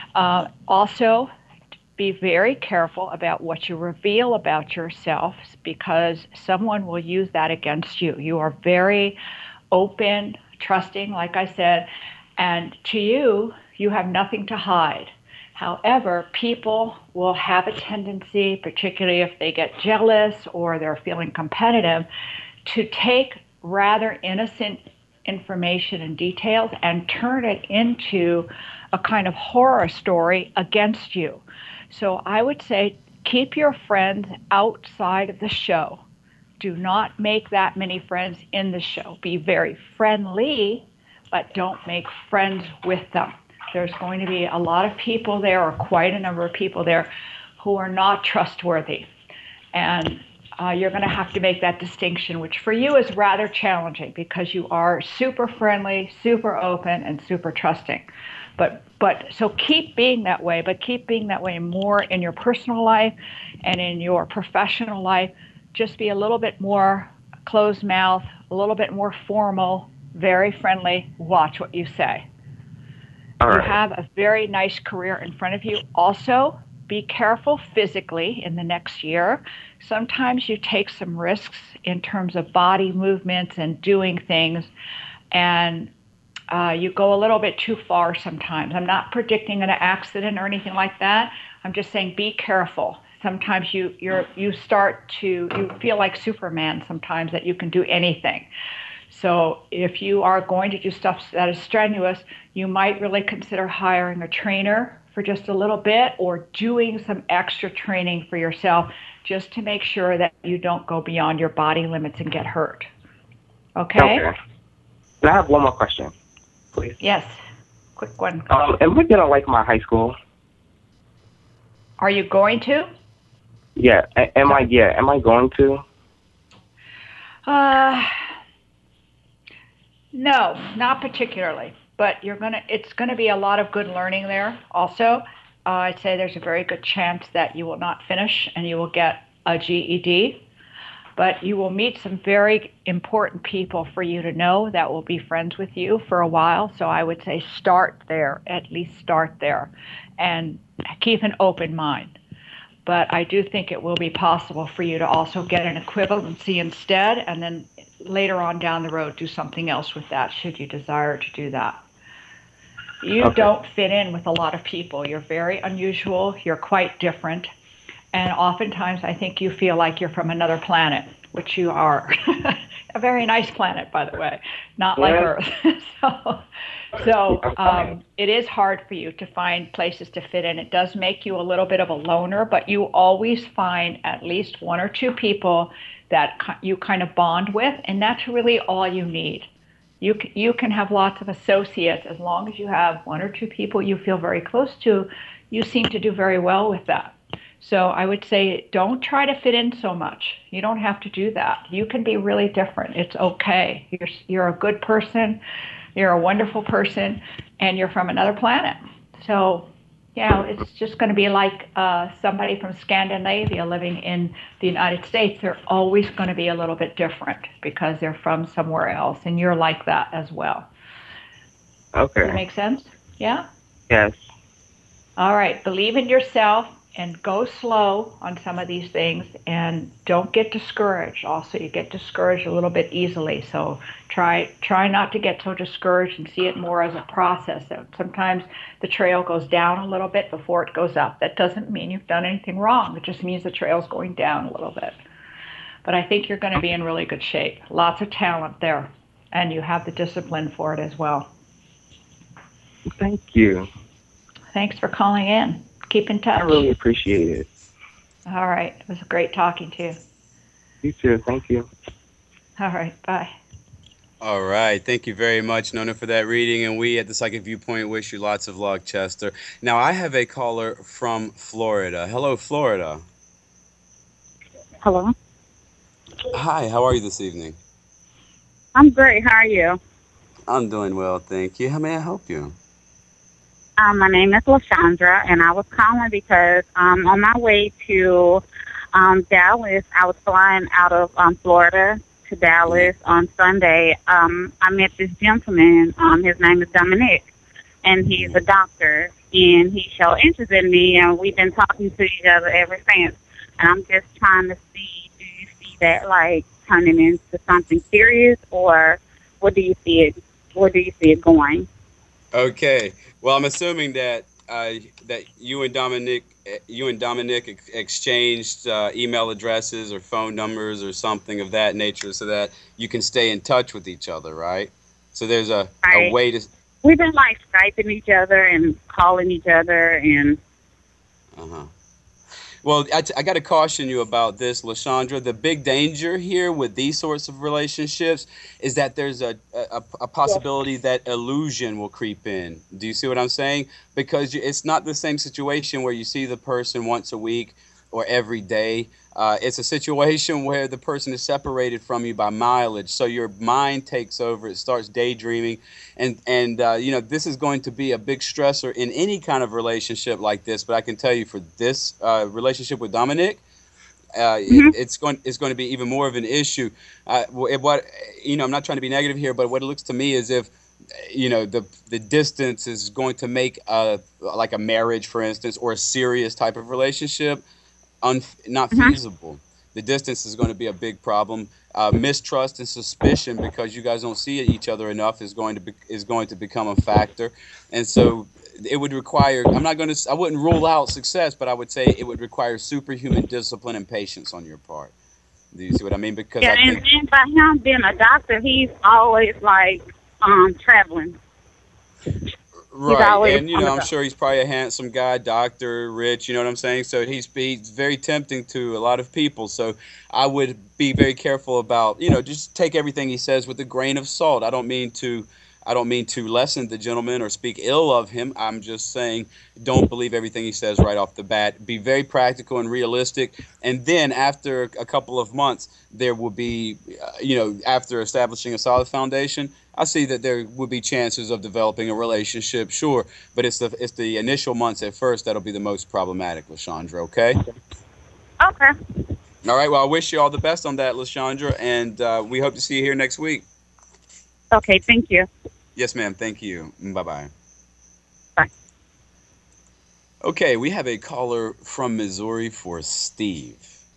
Also, be very careful about what you reveal about yourself, because someone will use that against you. You are very open, trusting, like I said, and to you, you have nothing to hide. However, people will have a tendency, particularly if they get jealous or they're feeling competitive, to take rather innocent information and details and turn it into a kind of horror story against you. So I would say keep your friends outside of the show. Do not make that many friends in the show. Be very friendly, but don't make friends with them. There's going to be a lot of people there, or quite a number of people there, who are not trustworthy. And you're going to have to make that distinction, which for you is rather challenging because you are super friendly, super open, and super trusting. But so keep being that way, but keep being that way more in your personal life and in your professional life. Just be a little bit more closed mouth, a little bit more formal, very friendly. Watch what you say. All right. You have a very nice career in front of you. Also, be careful physically in the next year. Sometimes you take some risks in terms of body movements and doing things, and you go a little bit too far sometimes. I'm not predicting an accident or anything like that. I'm just saying be careful. Sometimes you feel like Superman sometimes, that you can do anything. So if you are going to do stuff that is strenuous, you might really consider hiring a trainer for just a little bit, or doing some extra training for yourself just to make sure that you don't go beyond your body limits and get hurt. Okay? Okay. And I have one more question, please. Yes. Quick one. Am I gonna like my high school? Are you going to? Yeah. Am I going to? No, not particularly. but it's gonna be a lot of good learning there. Also, I'd say there's a very good chance that you will not finish and you will get a GED. But you will meet some very important people for you to know that will be friends with you for a while. So I would say start there, at least start there, and keep an open mind. But I do think it will be possible for you to also get an equivalency instead, and then later on down the road do something else with that, should you desire to do that. You don't fit in with a lot of people. You're very unusual. You're quite different. And oftentimes I think you feel like you're from another planet, which you are. A very nice planet, by the way, not like Earth. So it is hard for you to find places to fit in. It does make you a little bit of a loner, but you always find at least one or two people that you kind of bond with, and that's really all you need. You can have lots of associates as long as you have one or two people you feel very close to. You seem to do very well with that. So I would say don't try to fit in so much. You don't have to do that. You can be really different. It's okay. You're a good person. You're a wonderful person, and you're from another planet. So, it's just going to be like somebody from Scandinavia living in the United States. They're always going to be a little bit different because they're from somewhere else, and you're like that as well. Okay. Does that make sense? Yeah? Yes. All right. Believe in yourself. And go slow on some of these things, and don't get discouraged. Also, you get discouraged a little bit easily, so try not to get so discouraged and see it more as a process. Sometimes the trail goes down a little bit before it goes up. That doesn't mean you've done anything wrong. It just means the trail's going down a little bit. But I think you're going to be in really good shape. Lots of talent there, and you have the discipline for it as well. Thank you. Thanks for calling in. Keep in touch. I really appreciate it. All right. It was great talking to you. You too. Thank you. All right. Bye. All right. Thank you very much, Nona, for that reading. And we at the Psychic Viewpoint wish you lots of luck, Chester. Now, I have a caller from Florida. Hello, Florida. Hello. Hi. How are you this evening? I'm great. How are you? I'm doing well, thank you. How may I help you? My name is LaShondra, and I was calling because on my way to Dallas, I was flying out of Florida to Dallas on Sunday. I met this gentleman. His name is Dominic, and he's a doctor, and he showed interest in me, and we've been talking to each other ever since. And I'm just trying to see, do you see that like turning into something serious, or what do you see it? Where do you see it going? Okay. Well, I'm assuming that that you and Dominic exchanged email addresses or phone numbers or something of that nature, so that you can stay in touch with each other, right? So there's a way to. We've been like Skyping each other and calling each other and. Well, I got to caution you about this, LaShondra. The big danger here with these sorts of relationships is that there's a possibility that illusion will creep in. Do you see what I'm saying? Because it's not the same situation where you see the person once a week or every day. It's a situation where the person is separated from you by mileage. So your mind takes over. It starts daydreaming. And this is going to be a big stressor in any kind of relationship like this. But I can tell you for this relationship with Dominic, it's going to be even more of an issue. I'm not trying to be negative here, but what it looks to me is if the distance is going to make like a marriage, for instance, or a serious type of relationship not feasible. The distance is going to be a big problem. Mistrust and suspicion, because you guys don't see each other enough, is going to become a factor. And so it would require. I wouldn't rule out success, but I would say it would require superhuman discipline and patience on your part. Do you see what I mean? Because and by him being a doctor, he's always like traveling. Right, and I'm sure he's probably a handsome guy, doctor, rich, you know what I'm saying? So he's very tempting to a lot of people. So I would be very careful about, just take everything he says with a grain of salt. I don't mean to I don't mean to lessen the gentleman or speak ill of him. I'm just saying don't believe everything he says right off the bat. Be very practical and realistic. And then after a couple of months, there will be, after establishing a solid foundation, I see that there would be chances of developing a relationship, sure. But it's the initial months at first that'll be the most problematic, LaShondra, okay? Okay. All right, well, I wish you all the best on that, LaShondra, and we hope to see you here next week. Okay, thank you. Yes, ma'am, thank you. Bye-bye. Bye. Okay, we have a caller from Missouri for Steve.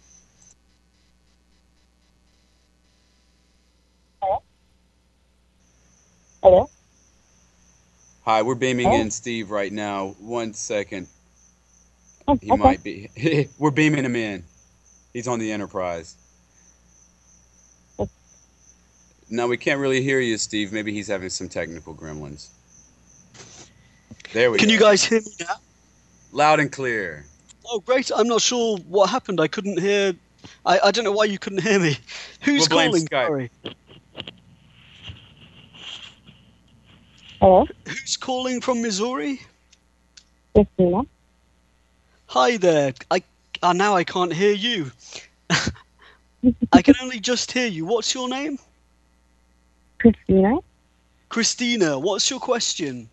Hello? Hi, we're beaming in Steve right now. 1 second. He okay. might be. We're beaming him in. He's on the Enterprise. No, we can't really hear you, Steve. Maybe he's having some technical gremlins. There we go. Can you guys hear me now? Loud and clear. Oh, great. I'm not sure what happened. I couldn't hear. I don't know why you couldn't hear me. Who's We'll blame calling? Skype. Sorry. Hello? Who's calling from Missouri? Christina. Hi there. Now I can't hear you. I can only just hear you. What's your name? Christina. Christina, what's your question?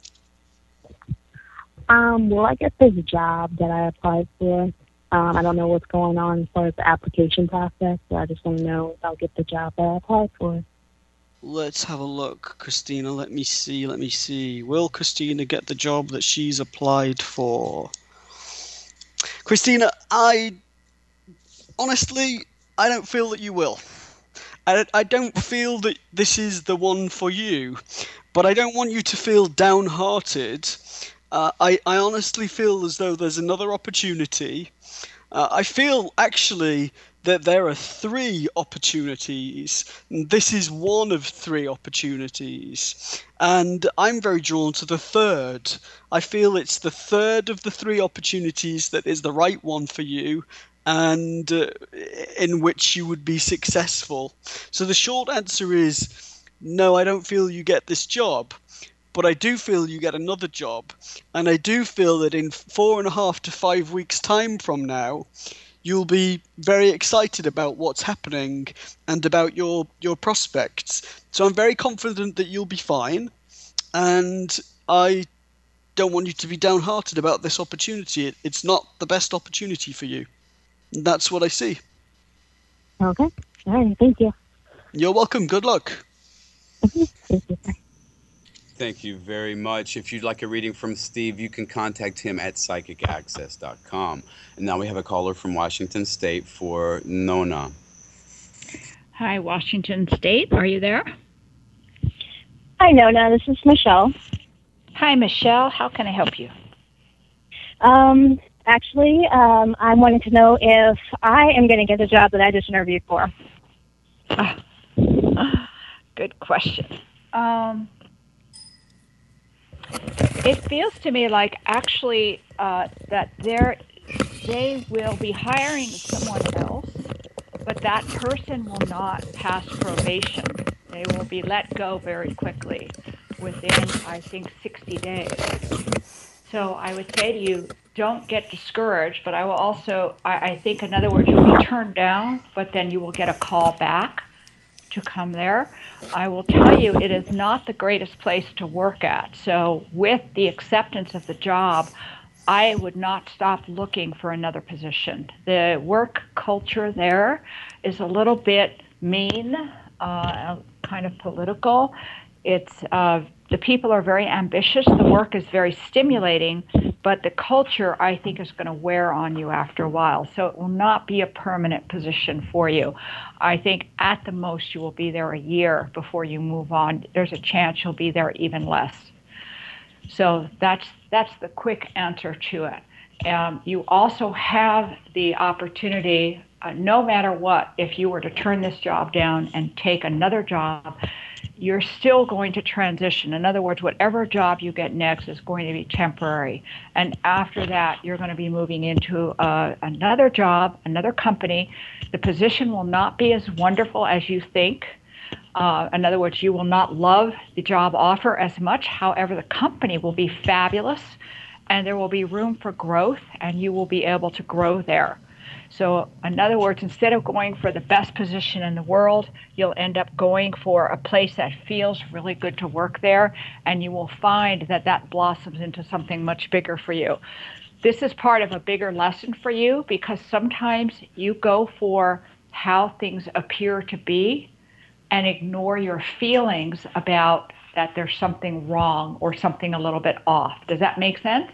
Well, I guess there's a job that I applied for. I don't know what's going on as far as the application process, so I just want to know if I'll get the job that I applied for. Let's have a look, Christina. Let me see. Will Christina get the job that she's applied for? Christina, honestly, I don't feel that you will. I don't feel that this is the one for you, but I don't want you to feel downhearted. I honestly feel as though there's another opportunity. I feel actually that there are 3 opportunities. This is one of 3 opportunities. And I'm very drawn to the 3rd. I feel it's the 3rd of the 3 opportunities that is the right one for you and in which you would be successful. So the short answer is no, I don't feel you get this job. But I do feel you get another job. And I do feel that in 4.5 to 5 weeks' time from now, you'll be very excited about what's happening and about your prospects. So I'm very confident that you'll be fine. And I don't want you to be downhearted about this opportunity. It's not the best opportunity for you. And that's what I see. Okay. All right. Thank you. You're welcome. Good luck. Thank you. Bye. Thank you very much. If you'd like a reading from Steve, you can contact him at psychicaccess.com. And now we have a caller from Washington State for Nona. Hi, Washington State. Are you there? Hi, Nona. This is Michelle. Hi, Michelle. How can I help you? Actually, I wanted to know if I am going to get the job that I just interviewed for. Good question. It feels to me like actually that they will be hiring someone else, but that person will not pass probation. They will be let go very quickly within, I think, 60 days. So I would say to you, don't get discouraged, but I will also, I think, in other words, you'll be turned down, but then you will get a call back to come there. I will tell you, it is not the greatest place to work at. So with the acceptance of the job, I would not stop looking for another position. The work culture there is a little bit mean, kind of political. It's the people are very ambitious. The work is very stimulating, but the culture, I think, is going to wear on you after a while. So it will not be a permanent position for you. I think at the most you will be there a year before you move on. There's a chance you'll be there even less. So that's the quick answer to it. You also have the opportunity, no matter what, if you were to turn this job down and take another job, you're still going to transition. In other words, whatever job you get next is going to be temporary. And after that, you're going to be moving into another job, another company. The position will not be as wonderful as you think. In other words, you will not love the job offer as much. However, the company will be fabulous, and there will be room for growth, and you will be able to grow there. So, in other words, instead of going for the best position in the world, you'll end up going for a place that feels really good to work there, and you will find that that blossoms into something much bigger for you. This is part of a bigger lesson for you, because sometimes you go for how things appear to be and ignore your feelings about that there's something wrong or something a little bit off. Does that make sense?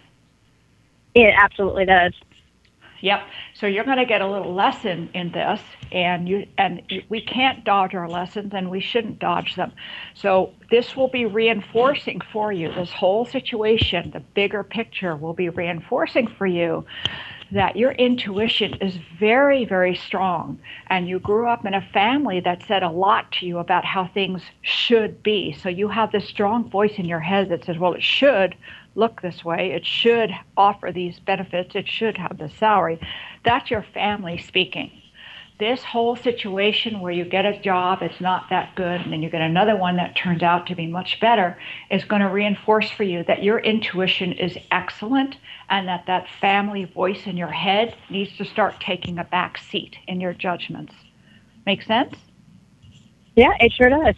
It absolutely does. Yep. So you're going to get a little lesson in this, and we can't dodge our lessons, and we shouldn't dodge them. So this will be reinforcing for you. This whole situation, the bigger picture, will be reinforcing for you that your intuition is very, very strong, and you grew up in a family that said a lot to you about how things should be. So you have this strong voice in your head that says, well, it should look this way, it should offer these benefits, it should have the salary. That's your family speaking. This whole situation where you get a job, it's not that good, and then you get another one that turns out to be much better, is going to reinforce for you that your intuition is excellent, and that family voice in your head needs to start taking a back seat in your judgments. Make sense? Yeah, it sure does.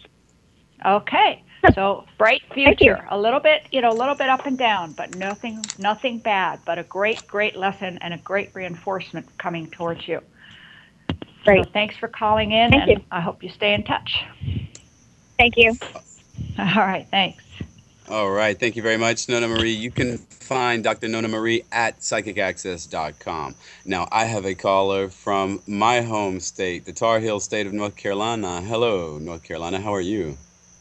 Okay. So bright future, a little bit up and down, but nothing bad, but a great lesson and a great reinforcement coming towards you. Great. So thanks for calling in, Thank you. I hope you stay in touch. Thank you. All right, thanks. All right, thank you very much, Nona Marie. You can find Dr. Nona Marie at psychicaccess.com. Now, I have a caller from my home state, the Tar Heel state of North Carolina. Hello, North Carolina. How are you?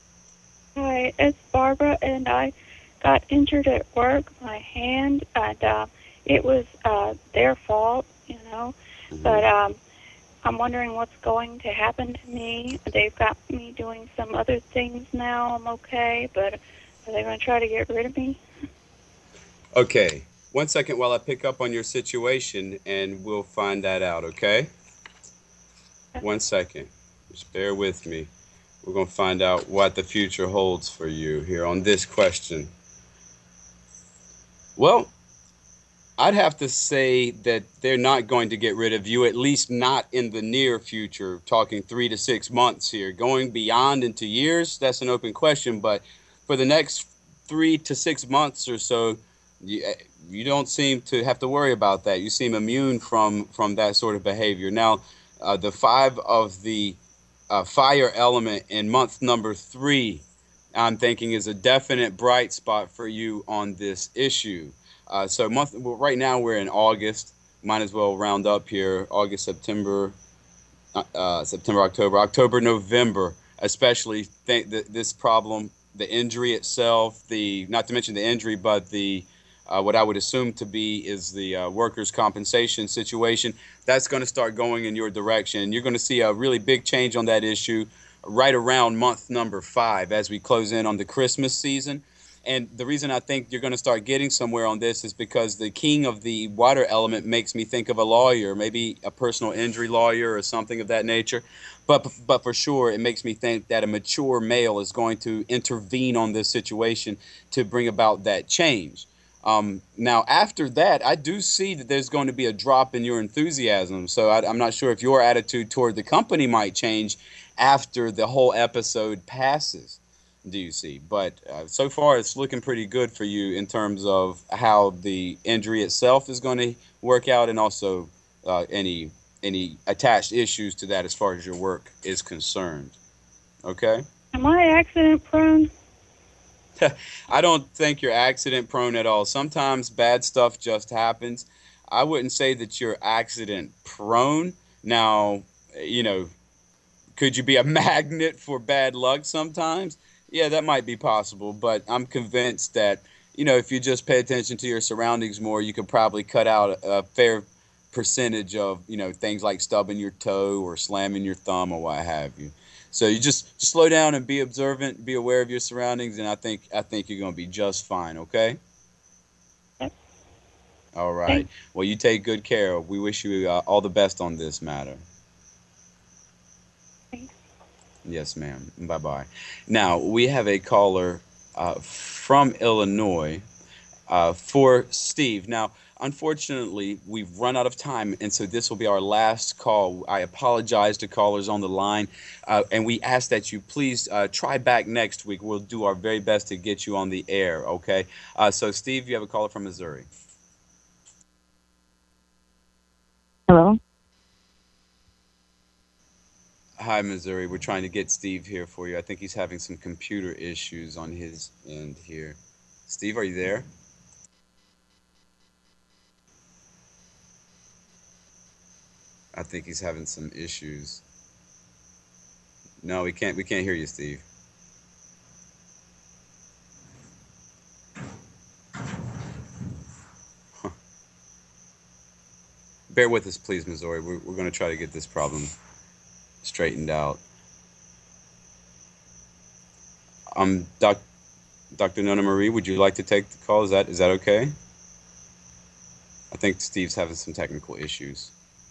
Hi, it's Barbara, and I got injured at work, my hand, and it was their fault, Mm-hmm. but I'm wondering what's going to happen to me. They've got me doing some other things now. I'm okay, but are they going to try to get rid of me? Okay, 1 second while I pick up on your situation, and we'll find that out, okay? 1 second. Just bear with me. We're going to find out what the future holds for you here on this question. Well, I'd have to say that they're not going to get rid of you, at least not in the near future, talking 3 to 6 months here. Going beyond into years, that's an open question, but for the next 3 to 6 months or so, you don't seem to have to worry about that. You seem immune from that sort of behavior. Now, the 5 of the fire element in month number 3, I'm thinking is a definite bright spot for you on this issue. Right now we're in August. Might as well round up here. August, September, October, November, especially this problem, the injury itself, not to mention the injury, but the what I would assume to be is the workers' compensation situation. That's going to start going in your direction. You're going to see a really big change on that issue right around month number 5 as we close in on the Christmas season. And the reason I think you're going to start getting somewhere on this is because the king of the water element makes me think of a lawyer, maybe a personal injury lawyer or something of that nature. But for sure, it makes me think that a mature male is going to intervene on this situation to bring about that change. Now, after that, I do see that there's going to be a drop in your enthusiasm. So I'm not sure if your attitude toward the company might change after the whole episode passes, do you see? But so far, it's looking pretty good for you in terms of how the injury itself is going to work out, and also any attached issues to that as far as your work is concerned. Okay? Am I accident prone? I don't think you're accident prone at all. Sometimes bad stuff just happens. I wouldn't say that you're accident prone. Now, could you be a magnet for bad luck sometimes? Yeah, that might be possible, but I'm convinced that, if you just pay attention to your surroundings more, you could probably cut out a fair percentage of, things like stubbing your toe or slamming your thumb or what have you. So you just slow down and be observant, be aware of your surroundings, and I think you're going to be just fine, okay? Yep. All right. Thanks. Well, you take good care. We wish you all the best on this matter. Thanks. Yes, ma'am. Bye-bye. Now, we have a caller from Illinois for Steve. Now, unfortunately, we've run out of time, and so this will be our last call. I apologize to callers on the line, and we ask that you please try back next week. We'll do our very best to get you on the air, okay? So, Steve, you have a caller from Missouri. Hello? Hi, Missouri. We're trying to get Steve here for you. I think he's having some computer issues on his end here. Steve, are you there? I think he's having some issues. No, we can't hear you, Steve. Huh. Bear with us, please, Missouri. We're going to try to get this problem straightened out. Dr. Nona Marie, would you like to take the call? Is that okay? I think Steve's having some technical issues.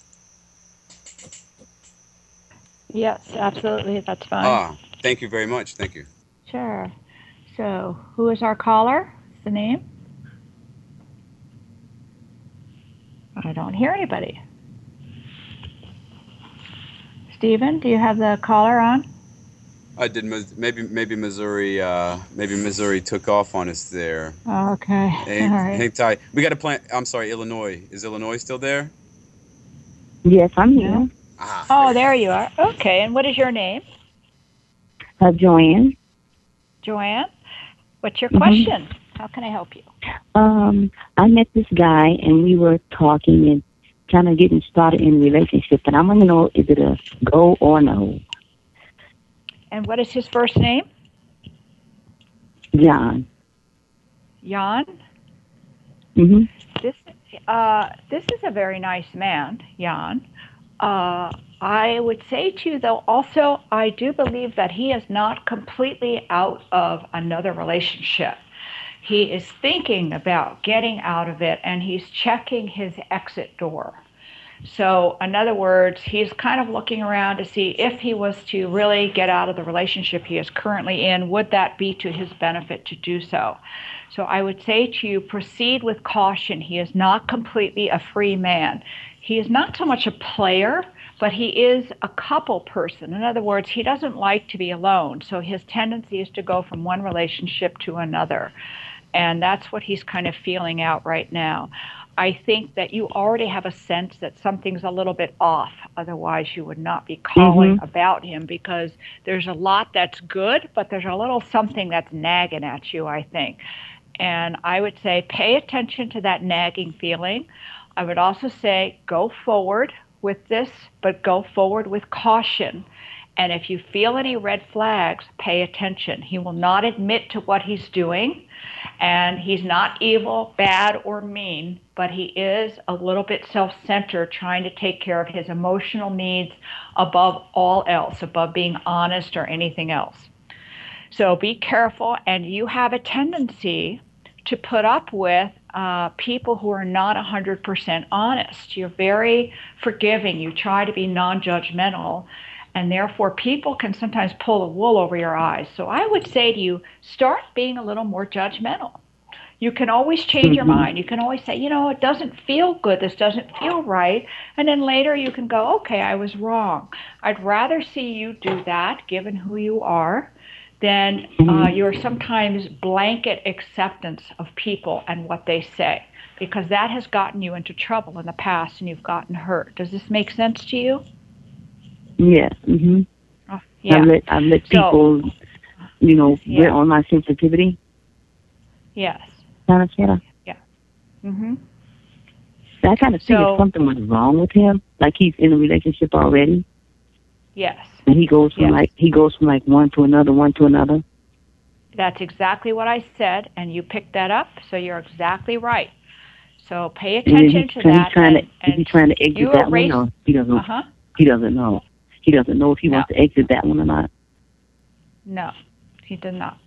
Yes, absolutely. That's fine. Thank you very much. Thank you. Sure. So, who is our caller? The name? I don't hear anybody. Stephen, do you have the caller on? I did. Maybe Missouri. Maybe Missouri took off on us there. Okay. Hang, all right. hang tight. We got a plan. I'm sorry, Illinois. Is Illinois still there? Yes, I'm here. Oh, there you are. Okay. And what is your name? Joanne. Joanne. What's your question? How can I help you? I met this guy and we were talking and kind of getting started in a relationship, and I want to know, is it a go or no? And what is his first name? John. Jan? Mm-hmm. This is a very nice man, Jan. I would say to you, though, also, I do believe that he is not completely out of another relationship. He is thinking about getting out of it, and he's checking his exit door. So, in other words, he's kind of looking around to see if he was to really get out of the relationship he is currently in, would that be to his benefit to do so? So I would say to you, proceed with caution. He is not completely a free man. He is not so much a player, but he is a couple person. In other words, he doesn't like to be alone. So his tendency is to go from one relationship to another. And that's what he's kind of feeling out right now. I think that you already have a sense that something's a little bit off. Otherwise, you would not be calling about him, because there's a lot that's good, but there's a little something that's nagging at you, I think. And I would say pay attention to that nagging feeling. I would also say go forward with this, but go forward with caution. And if you feel any red flags, pay attention. He will not admit to what he's doing, and he's not evil, bad, or mean, but he is a little bit self-centered, trying to take care of his emotional needs above all else, above being honest or anything else. So be careful, and you have a tendency to put up with people who are not 100% honest. You're very forgiving. You try to be non-judgmental, and therefore people can sometimes pull the wool over your eyes. So I would say to you, start being a little more judgmental. You can always change your mind. You can always say, you know, it doesn't feel good. This doesn't feel right. And then later you can go, okay, I was wrong. I'd rather see you do that, given who you are, than your sometimes blanket acceptance of people and what they say, because that has gotten you into trouble in the past and you've gotten hurt. Does this make sense to you? Yes. Oh, yeah. I've let people, get on my sensitivity. Yes. Kind of, yeah. Yeah. I kind of figured something was wrong with him, like he's in a relationship already. Yes. And he goes from one to another. That's exactly what I said, and you picked that up, so you're exactly right. So pay attention to that. Is he trying to exit that one, or he doesn't? He doesn't know. He doesn't know if he wants to exit that one or not. No, he did not.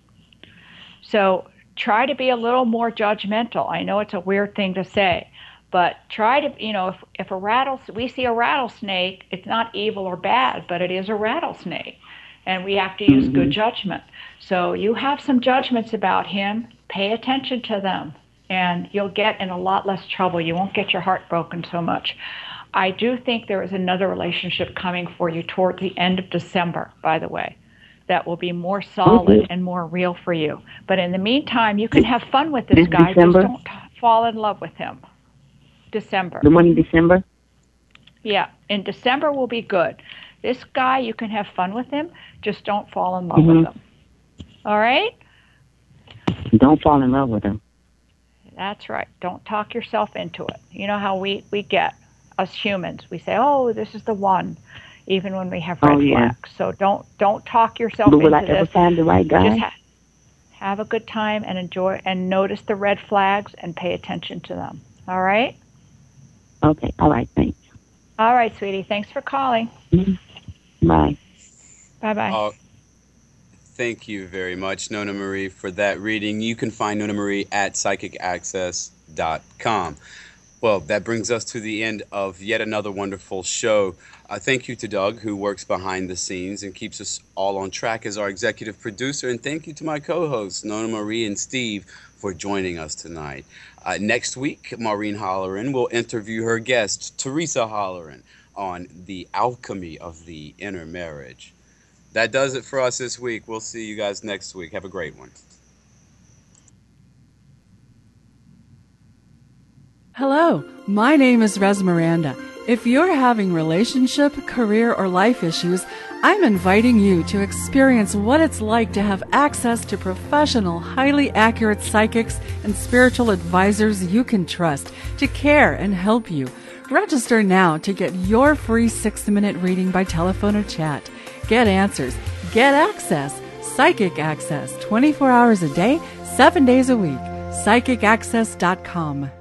So try to be a little more judgmental. I know it's a weird thing to say, but try to, if we see a rattlesnake, it's not evil or bad, but it is a rattlesnake. and we have to use good judgment. So you have some judgments about him. Pay attention to them, and you'll get in a lot less trouble. You won't get your heart broken so much. I do think there is another relationship coming for you toward the end of December, by the way, that will be more solid and more real for you. But in the meantime, you can have fun with this guy. December? Just don't fall in love with him. December. The one in December? Yeah, in December will be good. This guy, you can have fun with him. Just don't fall in love with him. All right? Don't fall in love with him. That's right. Don't talk yourself into it. You know how we get, us humans. We say, oh, this is the one, even when we have red flags. So don't talk yourself into this. But will I ever find the right guy? Just have a good time and enjoy and notice the red flags and pay attention to them. All right? Okay. All right. Thanks. All right, sweetie. Thanks for calling. Bye. Bye-bye. Thank you very much, Nona Marie, for that reading. You can find Nona Marie at psychicaccess.com. Well, that brings us to the end of yet another wonderful show. Thank you to Doug, who works behind the scenes and keeps us all on track as our executive producer. And thank you to my co-hosts, Nona Marie and Steve, for joining us tonight. Next week, Maureen Holleran will interview her guest, Teresa Holleran, on the alchemy of the inner marriage. That does it for us this week. We'll see you guys next week. Have a great one. Hello, my name is Rez Miranda. If you're having relationship, career, or life issues, I'm inviting you to experience what it's like to have access to professional, highly accurate psychics and spiritual advisors you can trust to care and help you. Register now to get your free 6-minute reading by telephone or chat. Get answers. Get access. Psychic Access. 24 hours a day, 7 days a week. PsychicAccess.com.